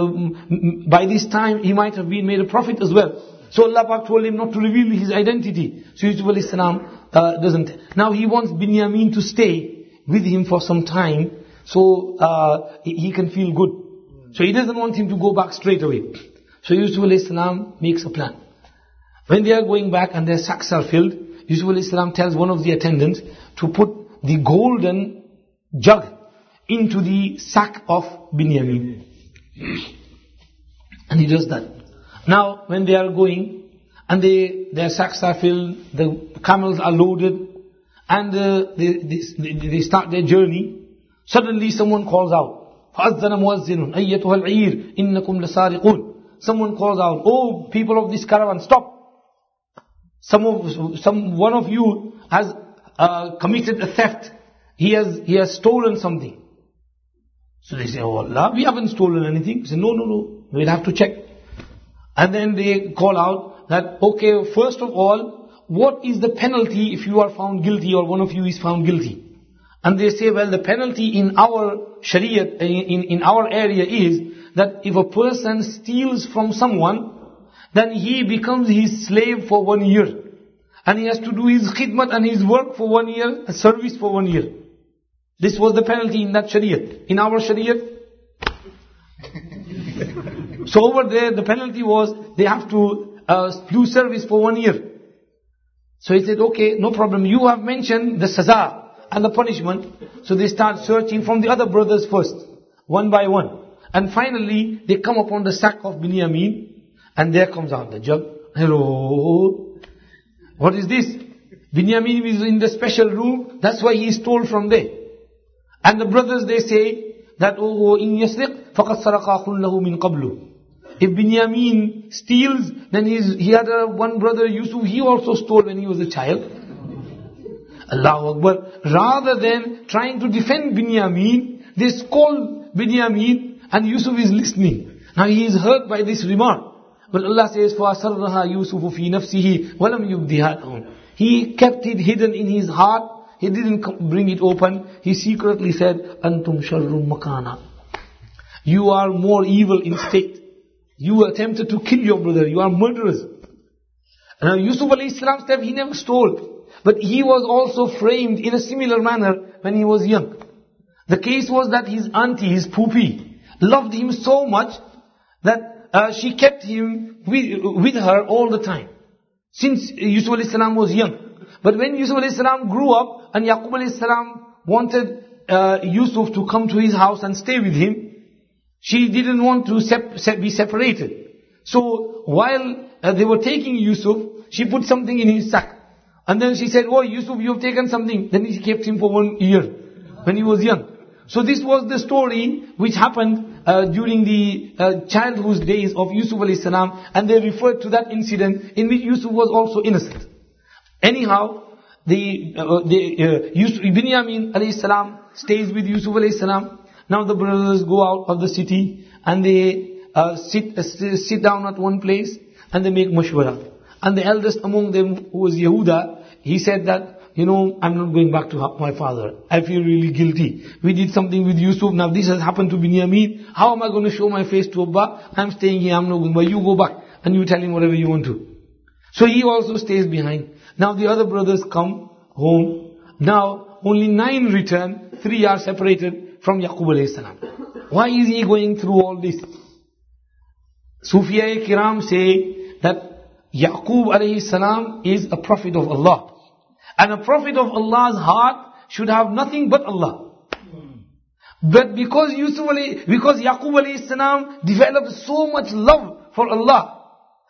Speaker 2: by this time he might have been made a prophet as well. So Allah Pak told him not to reveal his identity. So Yusuf alayhi salam doesn't. Now he wants Binyamin to stay with him for some time, so he can feel good. So he doesn't want him to go back straight away. So Yusuf alayhi salam makes a plan. When they are going back and their sacks are filled, Yusuf alayhi salam tells one of the attendants to put the golden jug into the sack of Binyamin. And he does that. Now, when they are going, and their sacks are filled, the camels are loaded, and they start their journey, suddenly someone calls out, فَأَذَّنَ مُوَزِّنٌ أَيَّتُهَا الْعِيرُ إِنَّكُمْ لَسَارِقُونَ. someone calls out, "Oh, people of this caravan, stop. One of you has committed a theft. He has stolen something." So they say, "Oh Allah, we haven't stolen anything." They say, No, we'll have to check. And then they call out that, okay, first of all, what is the penalty if you are found guilty or one of you is found guilty? And they say, well, the penalty in our Shariat, in our area is that if a person steals from someone, then he becomes his slave for 1 year. And he has to do his khidmat and his work for 1 year, service for 1 year. This was the penalty in that Shariat. In our Shariat, so over there the penalty was they have to do service for 1 year. So he said, okay, no problem. You have mentioned the saza and the punishment. So they start searching from the other brothers first, one by one. And finally, they come upon the sack of Binyamin, and there comes out the jug. Hello, what is this? Binyamin is in the special room, that's why he stole from there. And the brothers, they say that, oh, in yasriq, faqad saraqa akhun lahu min qablu. If Binyamin steals, then he had one brother, Yusuf, he also stole when he was a child. Allahu Akbar. Rather than trying to defend Binyamin, they scold Binyamin, and Yusuf is listening. Now he is hurt by this remark. But Allah says, فَأَسَرَّهَا يُوسُفُ فِي نَفْسِهِ وَلَمْ يُبْدِهَا لَهُمْ. He kept it hidden in his heart. He didn't bring it open. He secretly said, أَنْتُمْ شَرٌّ مَكَانًا. You are more evil in state. You attempted to kill your brother. You are murderers. Now Yusuf alayhi salam said he never stole. But he was also framed in a similar manner when he was young. The case was that his auntie, his pupi, loved him so much that she kept him with her all the time. Since Yusuf alayhi salam was young. But when Yusuf alayhi salam grew up and Yaqub alayhi salam wanted Yusuf to come to his house and stay with him, she didn't want to be separated. So while they were taking Yusuf, she put something in his sack. And then she said, "Oh Yusuf, you have taken something." Then she kept him for 1 year when he was young. So this was the story which happened during the childhood days of Yusuf alayhi salam, and they referred to that incident in which Yusuf was also innocent. Anyhow, Binyamin alayhi salam stays with Yusuf alayhi salam. Now the brothers go out of the city and they sit down at one place and they make mashwara. And the eldest among them, who was Yehuda, he said that, I'm not going back to my father. I feel really guilty. We did something with Yusuf. Now this has happened to Binyamin. How am I going to show my face to Abba? I'm staying here. I'm not going. But you go back and you tell him whatever you want to. So he also stays behind. Now the other brothers come home. Now only 9 return. 3 are separated from Yaqub alayhi salam. Why is he going through all this? Sufiya Kiram say that Yaqub alayhi salam is a prophet of Allah. And a prophet of Allah's heart should have nothing but Allah. But because Yaqub alayhi salam developed so much love for Allah,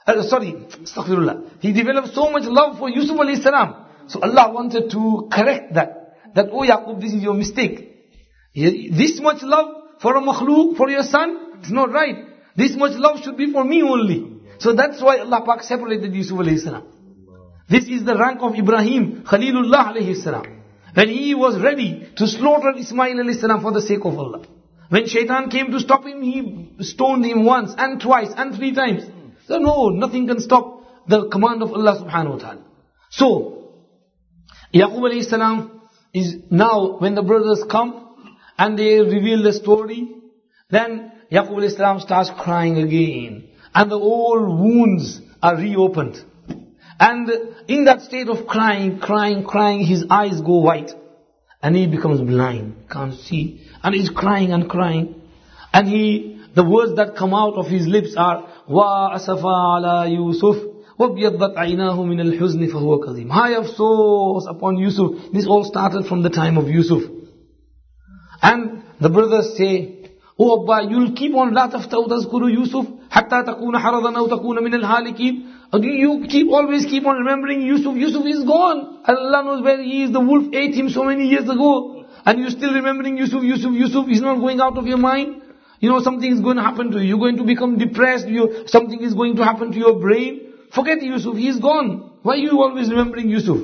Speaker 2: he developed so much love for Yusuf alayhi salam. So Allah wanted to correct that oh Yaqub, this is your mistake. This much love for a makhluk, for your son, it's not right. This much love should be for me only. So that's why Allah Pak separated Yusuf alayhi salam. This is the rank of Ibrahim, Khalilullah alayhi salam. When he was ready to slaughter Ismail alayhi salam for the sake of Allah. When shaitan came to stop him, he stoned him once and twice and 3 times. So no, nothing can stop the command of Allah subhanahu wa ta'ala. So, Yaqub alayhi salam is now, when the brothers come and they reveal the story, then Yaqub alayhi salam starts crying again. And the old wounds are reopened. And in that state of crying, his eyes go white. And he becomes blind, can't see. And he's crying and crying. And the words that come out of his lips are, Wa asafa ala Yusuf, wa biyaddat aynahu min al-huzni fahuwa kadhim. High afsos upon Yusuf. This all started from the time of Yusuf. And the brothers say, "Oh Abba, you'll keep on la taftau tazkuru Yusuf hatta takuna haradan aw takuna min al-halikin." You always keep on remembering Yusuf. Yusuf is gone. Allah knows where he is. The wolf ate him so many years ago. And you're still remembering Yusuf. He's not going out of your mind. Something is going to happen to you. You're going to become depressed. Something is going to happen to your brain. Forget Yusuf. He's gone. Why are you always remembering Yusuf?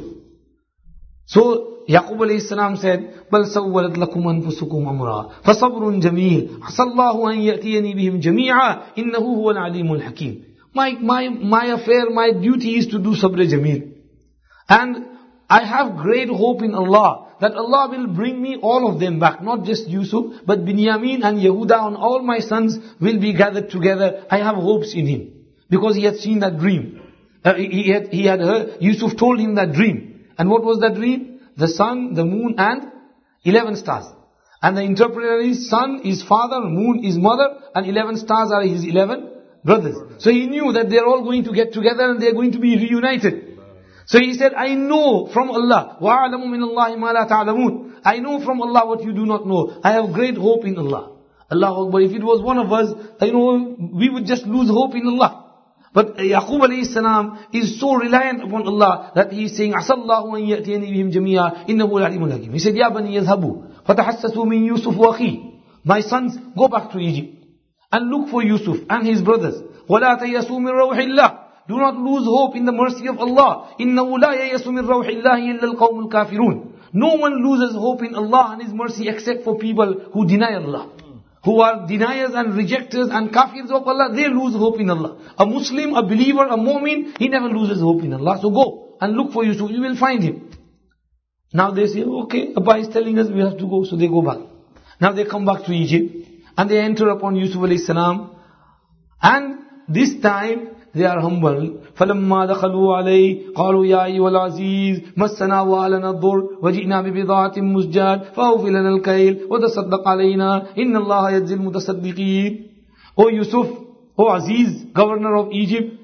Speaker 2: So, Yaqub alayhi salam said, بَلْ سَوَّلَتْ لَكُمْ أَنفُسُكُمْ أَمْرًا فَصَبْرٌ جَمِيلٌ عَسَى اللَّهُ أَنْ يَأْتِيَنِي بِهِمْ جَمِيعًا إِنَّهُ هُوَ الْعَلِيمُ الْحَكِيمُ. My affair, my duty is to do sabr jameel. And I have great hope in Allah that Allah will bring me all of them back, not just Yusuf, but Binyamin and Yehuda and all my sons will be gathered together. I have hopes in him because he had seen that dream. He had heard, Yusuf told him that dream. And what was that dream? The sun, the moon and 11 stars. And the interpreter is sun is father, moon is mother, and 11 stars are his 11 brothers. So he knew that they are all going to get together and they are going to be reunited. So he said, I know from Allah, وَأَعْلَمُ مِنَ اللَّهِ مَا لَا تَعْلَمُونَ. I know from Allah what you do not know. I have great hope in Allah. Allahu Akbar. If it was one of us, we would just lose hope in Allah. But Yaqub alayhi salam is so reliant upon Allah that he is saying, عَسَى اللَّهُ أَنْ يَأْتِيَنِي بِهِمْ جَمِيعًا إِنَّهُ الْعَلِيمُ الْحَكِيمُ. He said, يَا بَنِي يَذْهَبُوا فَتَحَسَّسُوا مِنْ يُوسُفَ وَأَخِيهِ. My sons, go back to Egypt and look for Yusuf and his brothers. وَلَا تَيَسُوا مِنْ رَوْحِ اللَّهِ. Do not lose hope in the mercy of Allah. إِنَّهُ لَا يَيَسُ مِنْ رَوْحِ اللَّهِ إِلَّا الْقَوْمُ الْكَافِرُونَ. No one loses hope in Allah and His mercy except for people who deny Allah. Who are deniers and rejectors and kafirs of Allah, they lose hope in Allah. A Muslim, a believer, a mu'min, he never loses hope in Allah. So go and look for Yusuf, you will find him. Now they say, okay, Abba is telling us we have to go, so they go back. Now they come back to Egypt and they enter upon Yusuf alayhi salam. And this time they are humble. فَلَمَّا دَخَلُوا عَلَيْهِ قَالُوا يَا أَيُّهَا الْعَزِيزُ مَسَّنَا وَأَهْلَنَا الضُّرُّ وَجِئْنَا بِبِضَاعَةٍ مُزْجَاةٍ فَأَوْفِ لَنَا الْكَيْلَ وَتَصَدَّقْ عَلَيْنَا إِنَّ اللَّهَ يَجْزِي الْمُتَصَدِّقِينَ. O Yusuf, O Aziz, governor of Egypt,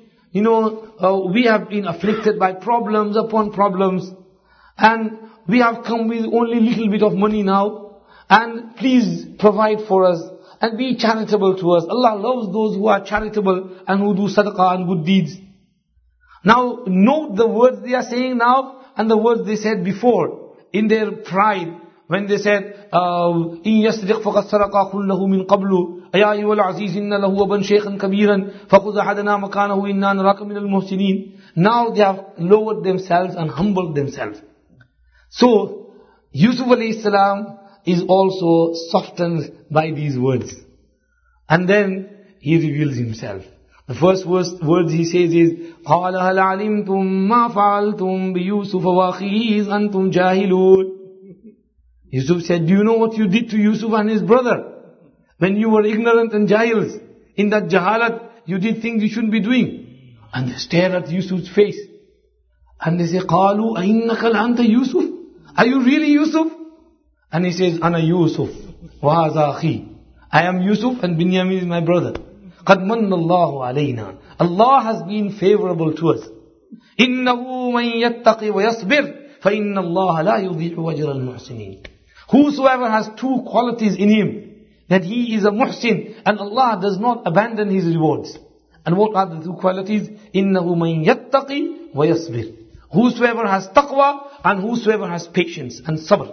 Speaker 2: we have been afflicted by problems upon problems. And we have come with only little bit of money now. And please provide for us. And be charitable to us. Allah loves those who are charitable and who do sadaqah and good deeds. Now, note the words they are saying now and the words they said before. In their pride, when they said, إِن يَسْرِقْ فَقَدْ سَرَقَ أَخٌ لَهُ مِنْ قَبْلُ أَيَا أَيُّهَا الْعَزِيزُ إِنَّ لَهُ أَبًا شَيْخًا كَبِيرًا فَخُذْ أَحَدَنَا مَكَانَهُ إِنَّا نَرَاكَ مِنَ الْمُحْسِنِينَ. Now they have lowered themselves and humbled themselves. So, Yusuf alayhi salam is also softened by these words. And then he reveals himself. The first words he says is, قَالَ هَلْ عَلِمْتُمْ مَا فَعَلْتُمْ بِيُوسُفَ وَأَخِيهِ إِذْ أَنْتُمْ جَاهِلُونَ. Yusuf said, do you know what you did to Yusuf and his brother? When you were ignorant and jahils. In that jahalat, you did things you shouldn't be doing. And they stare at Yusuf's face. And they say, قَالُوا أَإِنَّكَ لَأَنْتَ يُوسُف. Are you really Yusuf? And he says, أَنَا يُوسُف وَهَذَا أَخِي. I am Yusuf and Binyamin is my brother. قَدْ مَنَّ اللَّهُ عَلَيْنَا. Allah has been favorable to us. إِنَّهُ مَنْ يَتَّقِ وَيَصْبِرْ فَإِنَّ اللَّهَ لَا يُضِيعُ وَجْرَ الْمُحْسِنِينَ. Whosoever has two qualities in him, that he is a muhsin and Allah does not abandon his rewards. And what are the two qualities? إِنَّهُ مَنْ يَتَّقِ وَيَصْبِرْ. Whosoever has taqwa and whosoever has patience and sabr.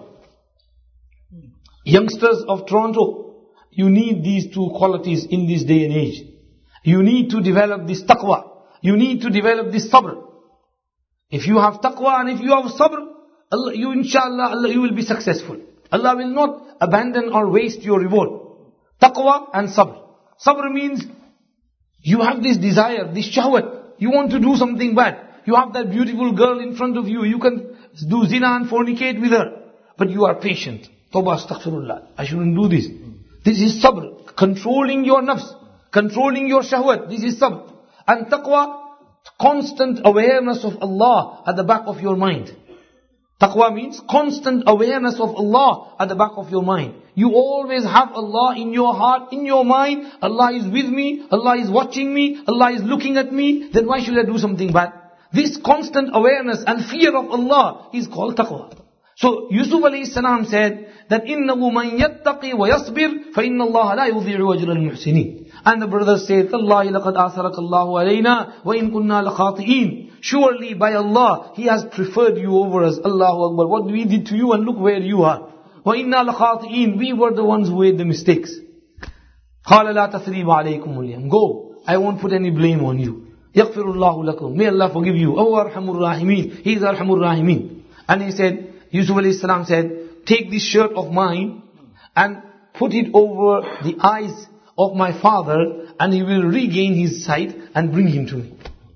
Speaker 2: Youngsters of Toronto, you need these two qualities in this day and age. You need to develop this taqwa. You need to develop this sabr. If you have taqwa and if you have sabr, inshallah, you will be successful. Allah will not abandon or waste your reward. Taqwa and sabr. Sabr means you have this desire, this shahwat. You want to do something bad. You have that beautiful girl in front of you. You can do zina and fornicate with her. But you are patient. Tawbah, astaghfirullah. I shouldn't do this. This is sabr. Controlling your nafs. Controlling your shahwat. This is sabr. And taqwa, constant awareness of Allah at the back of your mind. Taqwa means constant awareness of Allah at the back of your mind. You always have Allah in your heart, in your mind. Allah is with me. Allah is watching me. Allah is looking at me. Then why should I do something bad? This constant awareness and fear of Allah is called taqwa. So Yusuf alayhi salam said that إِنَّهُ مَنْ يَتَّقِ وَيَصْبِرْ فَإِنَّ اللَّهَ لَا يُضِيعُ وَجْرَ الْمُحْسِنِينَ. And the brothers said, تَاللَّهِ لَقَدْ آثَرَكَ اللَّهُ عَلَيْنَا وَإِن كُنَّا لَخَاطِئِينَ. Surely by Allah, He has preferred you over us. Allahu Akbar. What we did to you and look where you are. وَإِنَّا لَخَاطِئِينَ. We were the ones who made the mistakes. قال لا تثريب عليكم اليوم. Go, I won't put any blame on you. يغفر الله لكم. May Allah forgive you. أو أرحم الراحمين. He is أرحم الراحمين. And he said, Yusuf alayhi salam said, take this shirt of mine and put it over the eyes of my father, and he will regain his sight and bring him to me.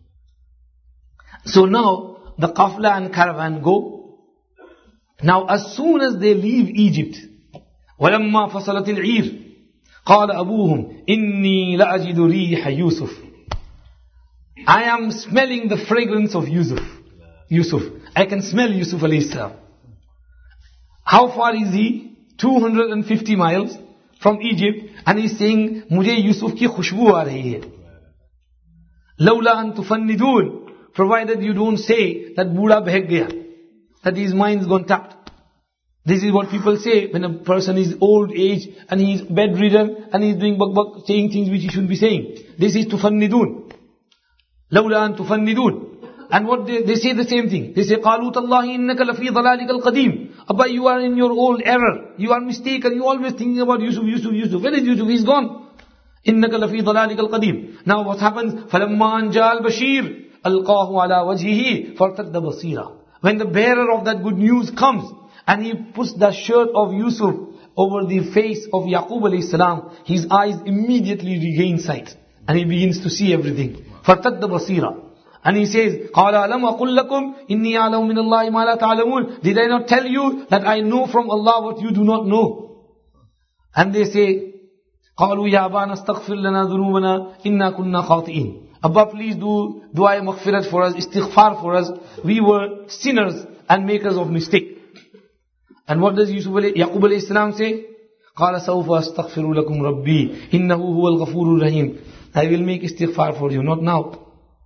Speaker 2: So now the qafla and caravan go. Now as soon as they leave Egypt, وَلَمَّا فَصَلَتِ الْعِيرُ قَالَ أَبُوهُمْ إِنِّي لَأَجِدُ رِيحَ يُوسُفَ. I am smelling the fragrance of Yusuf. I can smell Yusuf alayhi salam. How far is he? 250 miles from Egypt, and he's saying, मुझे यूसुफ की खुशबू आ रही है. लौला अन तुफन्निदून, provided you don't say that बूढ़ा बहक गया, that his mind's gone tapped. This is what people say when a person is old age and he is bedridden and he is doing bak, saying things which he shouldn't be saying. This is tufannidun. Lawla an tufannidun. And what they say the same thing. They say, قَالُوا تَاللَّهِ إِنَّكَ لَفِي ضَلَالِكَ الْقَدِيمِ. Abba, you are in your old error. You are mistaken. You always thinking about Yusuf. Where is Yusuf? He's gone. إِنَّكَ لَفِي ضَلَالِكَ الْقَدِيمِ. Now what happens? فَلَمَّا أَنْ جَاءَ الْبَشِيرُ أَلْقَاهُ عَلَى وَجْهِهِ فَارْتَدَّ بَصِيرًا. When the bearer of that good news comes, and he puts the shirt of Yusuf over the face of Yaqub alayhi salam, his eyes immediately regain sight. And he begins to see everything. فَارْتَدَّ بَصِيرًا. And he says, قَالَ أَلَمْ أَقُلْ لَكُمْ إِنِّي أَعْلَمُ مِنَ اللَّهِ مَا لَا تَعْلَمُونَ. Did I not tell you that I know from Allah what you do not know? And they say, قَالُوا يَا أَبَانَا اسْتَغْفِرْ لَنَا ذُنُوبَنَا إِنَّا كُنَّا خَاطِئِينَ. Abba, please do dua maghfirat for us, istighfar for us. We were sinners and makers of mistake. And what does Yaqub alayhi salam say? قَالَ سَوْفَ أَسْتَغْفِرُ لَكُمْ رَبِّي إِنَّهُ هُوَ الْغَفُورُ الرَّحِيمُ. I will make istighfar for you, not now.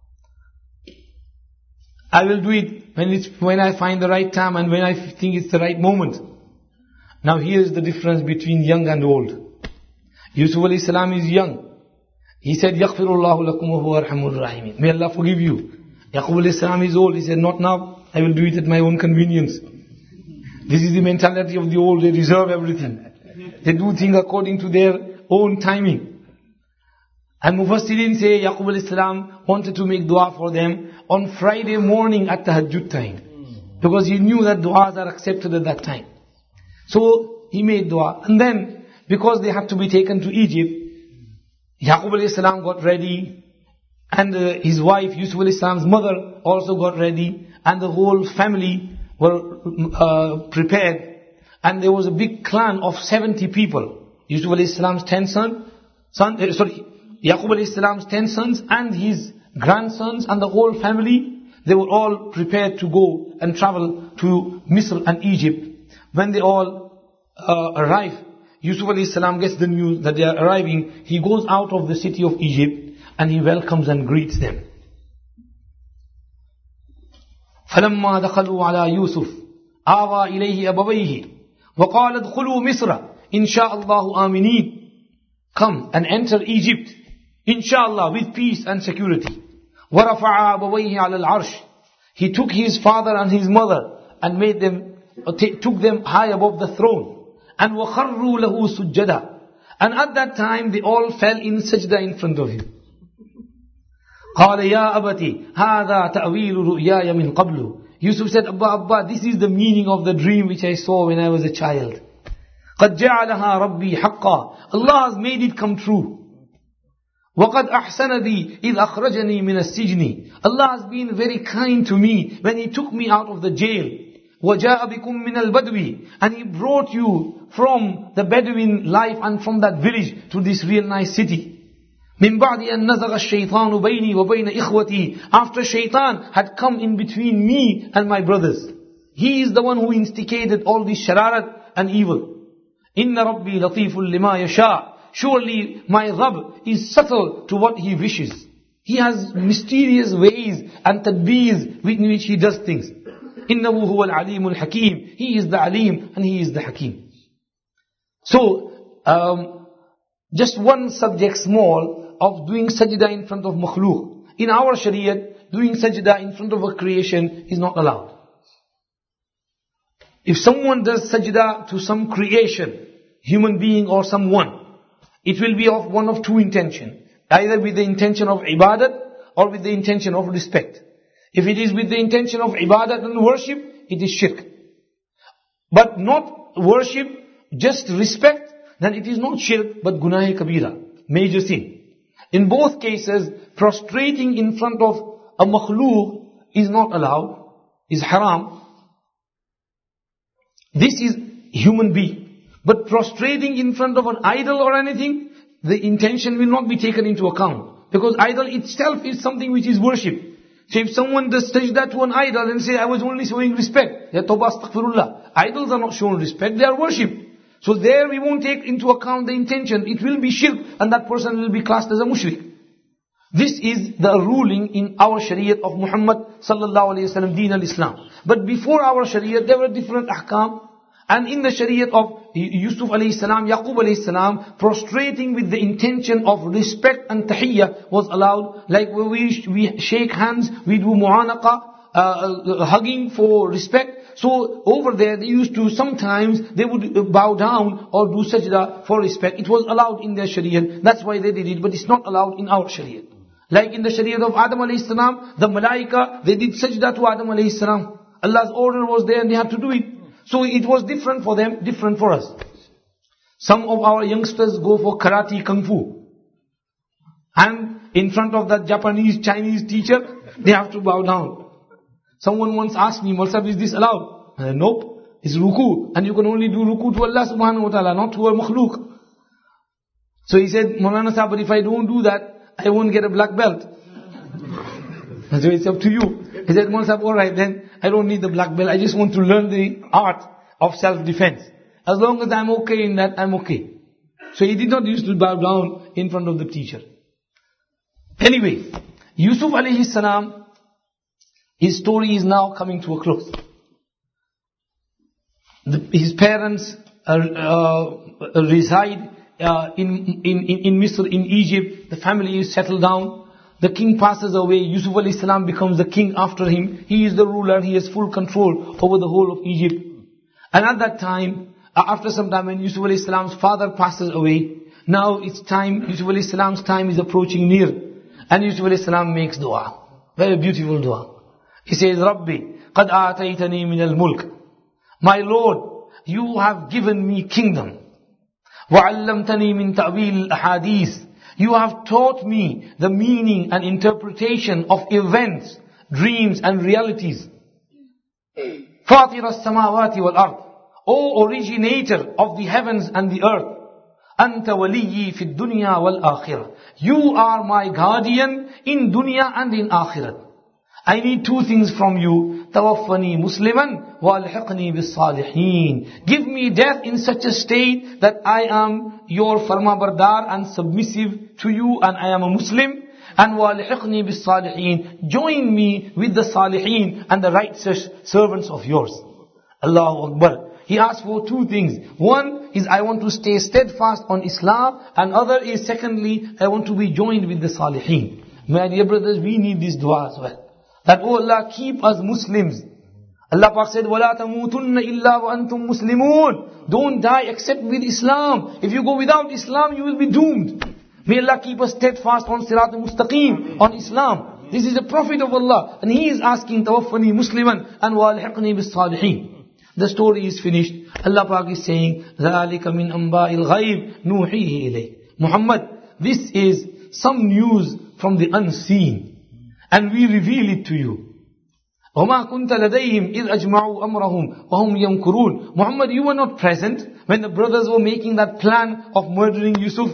Speaker 2: I will do it when I find the right time and when I think it's the right moment. Now here is the difference between young and old. Yusuf alayhi salam is young. He said, يَغْفِرُ اللَّهُ لَكُمْ وَهُوَ أَرْحَمُ الرَّاحِمِينَ. May Allah forgive you. Yaqub alayhi salam is old. He said, not now. I will do it at my own convenience. This is the mentality of the old. They reserve everything. They do things according to their own timing. And Mufassirin say Yaqub alayhi salam wanted to make dua for them on Friday morning at Tahajjud time. Because he knew that du'as are accepted at that time. So he made dua. And then, because they had to be taken to Egypt, Yaqub alayhi salam got ready. And his wife, Yusuf alayhi salam's mother, also got ready. And the whole family were prepared. And there was a big clan of 70 people. Yusuf alayhi salam's 10 sons, Yaqub alayhi salam's 10 sons and his grandsons and the whole family, they were all prepared to go and travel to Misr and Egypt. When they all arrive, Yusuf alayhi salam gets the news that they are arriving. He goes out of the city of Egypt and he welcomes and greets them. فَلَمَّا دَخَلُوا عَلَى يُوسُفَ آوَى إِلَيْهِ أَبَوَيْهِ وَقَالَ ادْخُلُوا مِصْرَ إِنْ شَاءَ اللَّهُ آمِنِينَ. Come and enter Egypt, inshallah, with peace and security. وَرَفَعَ أَبَوَيْهِ عَلَى الْعَرْشِ. He took his father and his mother and made them, took them high above the throne. And وَخَرُّوا لَهُ سُجَّدًا. And at that time they all fell in sajda in front of him. قَالَ يَا أَبَتِ هَذَا تَأْوِيلُ رُؤْيَايَ مِنْ قَبْلُ. Yusuf said, Abba, this is the meaning of the dream which I saw when I was a child. قَدْ جَعَلَهَا رَبِّي حَقًّا. Allah has made it come true. وَقَدْ أَحْسَنَ بِي إِذْ أَخْرَجَنِي مِنَ السِّجْنِ. Allah has been very kind to me when He took me out of the jail. وَجَاءَ بِكُم مِّنَ الْبَدْوِ. And He brought you from the Bedouin life and from that village to this real nice city. مِن بَعْدِ أَن نَزَغَ الشَّيْطَانُ بَيْنِي وَبَيْنَ إِخْوَتِي. After shaitan had come in between me and my brothers. He is the one who instigated all this shararat and evil. إِنَّ رَبِّي لَطِيفٌ لِمَا يَشَاءُ. Surely my Rabb is subtle to what He wishes. He has mysterious ways and tadbeers with which He does things. إِنَّهُ هُوَ الْعَلِيمُ الْحَكِيمُ. He is the Alim and He is the Hakim. So, just one subject small of doing sajda in front of makhluk. In our Shariat, doing sajda in front of a creation is not allowed. If someone does sajda to some creation, human being or someone, it will be of one of two intentions. Either with the intention of ibadat or with the intention of respect. If it is with the intention of ibadat and worship, it is shirk. But not worship, just respect, then it is not shirk, but gunah kabira, major sin. In both cases, prostrating in front of a makhluk is not allowed, is haram. This is human being. But prostrating in front of an idol or anything, the intention will not be taken into account. Because idol itself is something which is worship. So if someone does sajda to an idol and say, I was only showing respect, tawbah astaghfirullah. Idols are not shown respect, they are worship. So there we won't take into account the intention. It will be shirk and that person will be classed as a mushrik. This is the ruling in our Shariat of Muhammad sallallahu alayhi wa sallam, Deen al-Islam. But before our Shariat, there were different ahkam. And in the Shariat of Yusuf alayhi salam, Yaqub alayhi salam, prostrating with the intention of respect and tahiyyah was allowed. Like when we shake hands, we do mu'anaqa, hugging for respect. So over there they used to, sometimes they would bow down or do sajda for respect. It was allowed in their Shariat. That's why they did it, but it's not allowed in our Shariat. Like in the Shariat of Adam alayhi salam, the Malaika, they did sajda to Adam alayhi salam. Allah's order was there and they had to do it. So it was different for them, different for us. Some of our youngsters go for karate, kung fu. And in front of that Japanese, Chinese teacher, they have to bow down. Someone once asked me, Mulsab, is this allowed? I said, nope, it's ruku. And you can only do ruku to Allah subhanahu wa ta'ala, not to a makhluk. So he said, Maulana Sahib, but if I don't do that, I won't get a black belt. So it's up to you. He said, Maulana Sahib, alright then, I don't need the black belt. I just want to learn the art of self-defense. As long as I'm okay in that, I'm okay. So he did not used to bow down in front of the teacher. Anyway, Yusuf alayhi salam, his story is now coming to a close. His parents reside in Misr, in Egypt. The family is settled down. The king passes away. Yusuf alayhi salam becomes the king after him. He is the ruler. He has full control over the whole of Egypt. And at that time, after some time, when Yusuf alayhi salam's father passes away, now it's time, Yusuf alayhi salam's time is approaching near. And Yusuf alayhi salam makes dua. Very beautiful dua. He says, Rabbi, qad a'taytani min al-mulk. My Lord, you have given me kingdom. وَعَلَّمْتَنِي مِن تَأْوِيلِ الْأَحَادِيثِ. You have taught me the meaning and interpretation of events, dreams and realities. فَاطِرَ السَّمَاوَاتِ وَالْأَرْضِ. O originator of the heavens and the earth. أَنْتَ وَلِيِّي فِي الدُّنْيَا وَالْآخِرَةِ. You are my guardian in dunya and in akhirat. I need two things from you. توفني مسلما والحقني بالصالحين. Give me death in such a state that I am your farmabardar and submissive to you and I am a Muslim. And والحقني بالصالحين. Join me with the salihin and the righteous servants of yours. Allahu Akbar. He asked for two things. One is I want to stay steadfast on Islam, and other is secondly I want to be joined with the salihin. My dear brothers, we need this dua as well. That, oh Allah, keep us Muslims. Allah Pak said, وَلَا تَمُوتُنَّ إِلَّا وَأَنْتُمْ مُسْلِمُونَ. Don't die except with Islam. If you go without Islam, you will be doomed. May Allah keep us steadfast on Sirat al-Mustaqim, on Islam. This is the Prophet of Allah. And he is asking, تَوَفَّنِي مُسْلِمًا and وَالْحِقْنِي بِالصَّالِحِينَ. The story is finished. Allah Pak is saying, ذَلِكَ مِنْ أَنْبَاءِ الْغَيْبِ نُوحِيهِ إِلَيْهِ. Muhammad, this is some news from the unseen. And we reveal it to you. وَمَا كُنْتَ لَدَيْهِمْ إِذْ أَجْمَعُوا أَمْرَهُمْ وَهُمْ يَمْكُرُونَ. Muhammad, you were not present when the brothers were making that plan of murdering Yusuf.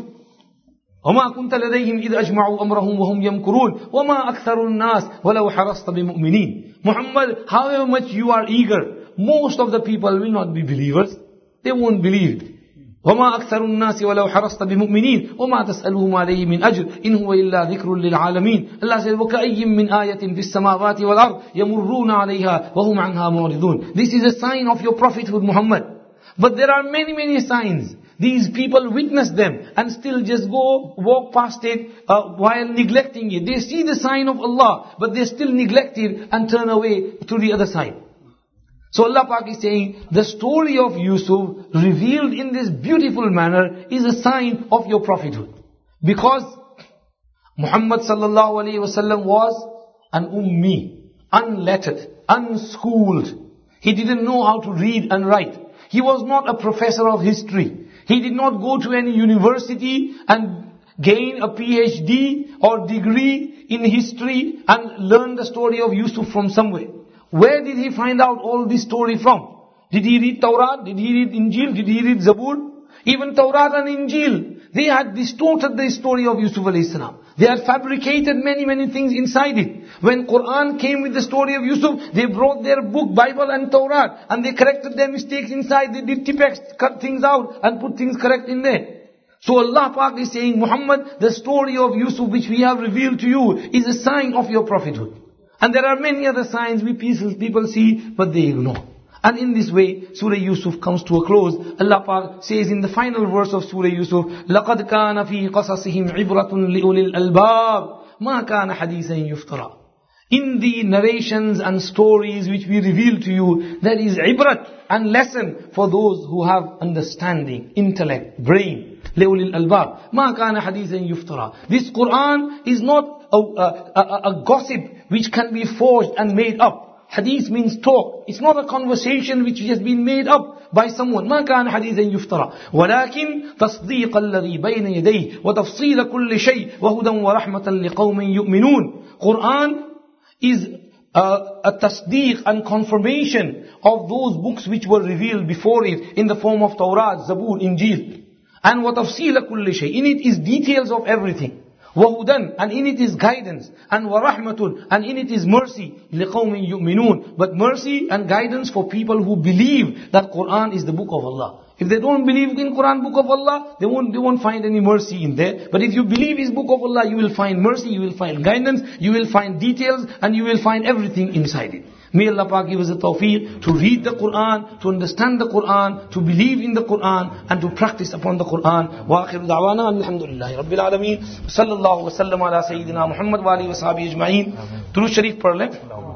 Speaker 2: وَمَا كُنْتَ لَدَيْهِمْ إِذْ أَجْمَعُوا أَمْرَهُمْ وَهُمْ يَمْكُرُونَ وَمَا أَكْثَرُ النَّاسِ وَلَوْ حَرَصْتَ بِمُؤْمِنِينَ. Muhammad, however much you are eager, most of the people will not be believers. They won't believe. وَمَا أَكْثَرُ النَّاسِ وَلَوْ حَرَصْتَ بِمُؤْمِنِينَ وَمَا تَسْأَلُهُمْ عَلَيْهِ مِنْ أَجْرٍ إِنْ هُوَ إِلَّا ذِكْرٌ لِلْعَالَمِينَ. Allah says, وَكَأَيٍّ مِّنْ آيَةٍ فِي السَّمَاوَاتِ وَالْأَرْضِ يَمُرُّونَ عَلَيْهَا وَهُمْ عَنْهَا مُعْرِضُونَ. This is a sign of your prophethood, Muhammad. But there are many, many signs. These people witness them and still just walk past it while neglecting it. They see the sign of Allah, but they still neglect it and turn away to the other side. So Allah Pak is saying, the story of Yusuf revealed in this beautiful manner is a sign of your prophethood. Because Muhammad sallallahu alaihi wasallam was an ummi, unlettered, unschooled. He didn't know how to read and write. He was not a professor of history. He did not go to any university and gain a PhD or degree in history and learn the story of Yusuf from somewhere. Where did he find out all this story from? Did he read Torah? Did he read Injil? Did he read Zabur? Even Torah and Injil, they had distorted the story of Yusuf alayhi salam. They had fabricated many things inside it. When Quran came with the story of Yusuf, they brought their book, Bible and Torah, and they corrected their mistakes inside. They did tipex, cut things out and put things correct in there. So Allah Pak is saying, Muhammad, the story of Yusuf which we have revealed to you is a sign of your prophethood. And there are many other signs we people see, but they ignore. And in this way, Surah Yusuf comes to a close. Allah Pak says in the final verse of Surah Yusuf, لَقَدْ كَانَ فِي قَصَصِهِمْ عِبْرَةٌ لِأُولِي الْأَلْبَابِ مَا كَانَ حَدِيثًا يُفْتَرَى. In the narrations and stories which we reveal to you, there is ibrat and lesson for those who have understanding, intellect, brain. لِأُولِي الْأَلْبَابِ مَا كَانَ حَدِيثًا يُفْتَرَى. This Quran is not a gossip which can be forged and made up. Hadith means talk. It's not a conversation which has been made up by someone. ما كان حديثا يفترى ولكن تصديق الذي بين يديه وتفصيل كل شيء وهدى ورحمة لقوم يؤمنون. Quran is a tasdeeq and confirmation of those books which were revealed before it in the form of Torah, Zabur, Injil. And وتفصيل كل شيء. In it is details of everything. وَهُدًى, and in it is guidance, and وَرَحْمَةٌ, and in it is mercy, لِقَوْمٍ يُؤْمِنُونَ, but mercy and guidance for people who believe that Quran is the book of Allah. If they don't believe in Quran, book of Allah, they won't find any mercy in there. But if you believe is book of Allah, you will find mercy, you will find guidance, you will find details, and you will find everything inside it. May Allah Pak give us the tawfiq to read the Quran, to understand the Quran, to believe in the Quran, and to practice upon the Quran. Wa akhiru da'wana alhamdulillahi rabbil alameen. Sallallahu wa sallam ala sayyidina Muhammad wa alihi wa sahbihi ajma'in. Durood Sharif padh le.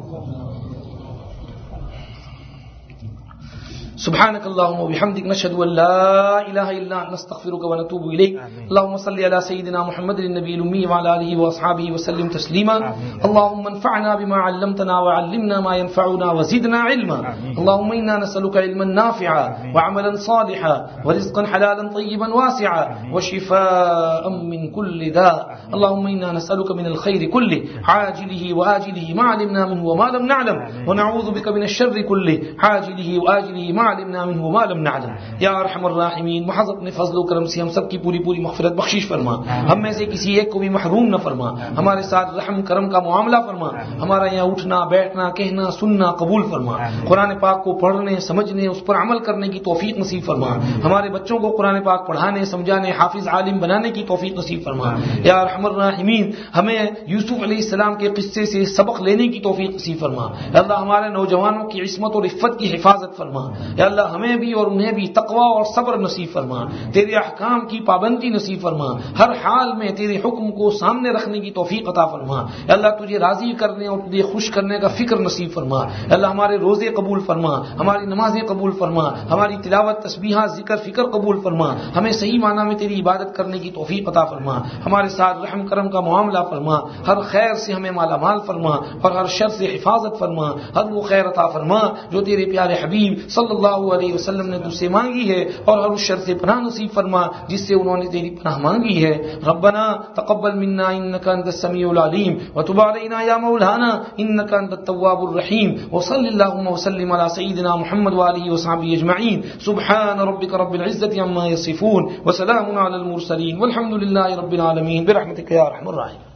Speaker 2: سبحانك اللهم وبحمدك نشهد أن لا إله إلا أنت نستغفرك ونتوب إليك. اللهم صل على سيدنا محمد النبي الأمي وعلى آله وأصحابه وسلم تسليما. اللهم انفعنا بما علمتنا وعلمنا ما ينفعنا وزدنا علما. اللهم إنا نسألك علما نافعا وعملا صالحا ورزقا حلالا طيبا واسعا وشفاء من كل داء. اللهم إنا نسألك من الخير كله عاجله وآجله ما علمنا منه وما لم نعلم ونعوذ بك من الشر كله عاجله وآجله ما علمنا منه وما لم نعلم. या अरहमर राहिमीन, महज अपने फजल व करम से हम सब की पूरी मग़फ़िरत बख्शिश फरमा. हम में से किसी एक को भी महरूम न फरमा. हमारे साथ रहम करम का मुआमला फरमा. हमारा यहाँ उठना बैठना कहना सुनना कबूल फरमा. कुरान पाक को पढ़ने समझने उस पर अमल करने की तौफीक नसीब फरमा. हमारे बच्चों को कुरान पाक पढ़ाने समझाने हाफिज आलिम बनाने की तौफीक नसीब फरमा. या अरहमर राहिमीन, हमें यूसुफ अलैहिस्सलाम के किस्से से सबक लेने की तौफीक नसीब फरमा. अल्लाह हमारे नौजवानों की इस्मत और इफ़्फ़त की हिफाजत फरमा. या अल्लाह हमें भी और उन्हें भी तकवा और सब्र नसीब फरमा. तेरे अहकाम की पाबंदी नसीब फरमा. हर हाल में तेरे हुक्म को सामने रखने की तौफीक अता फरमा. या अल्लाह तुझे राजी करने और तुझे खुश करने का फिक्र नसीब फरमा. या अल्लाह हमारे रोजे कबूल फरमा, हमारी नमाजें कबूल फरमा, हमारी तिलावत तस्बीहात जिक्र फिक्र कबूल फरमा. हमें सही माना में तेरी इबादत करने की तौफीक अता फरमा. हमारे साथ रहम करम का मुआमला फरमा. हर खैर से हमें माला माल फरमा और हर शर से हिफाजत फरमा. हर वो खैर अता फरमा जो तेरे प्यारे हबीब सल्लल्लाहु अलैहि वसल्लम ने तुझसे मांगी है और हर उस शर से पनाह नसीब फरमा जिससे उन्होंने तेरी पनाह मांगी है. रब्बना तक़ब्बल मिन्ना इन्नका अंतस समीउल अलीम व तुब अलैना या मौलाना इन्नका अंतत तव्वाबुर रहीम. व सल्लल्लाहु व सल्लिम अला सय्यिदिना मुहम्मद व आलिहि व सहबिहि अजमईन. सुब्हान रब्बिका रब्बिल इज्जति अम्मा यसिफून व सलामुन अलल मुरसलीन वल्हम्दुलिल्लाहि रब्बिल आलमीन बिरहमतिका या अरहमर राहिमीन.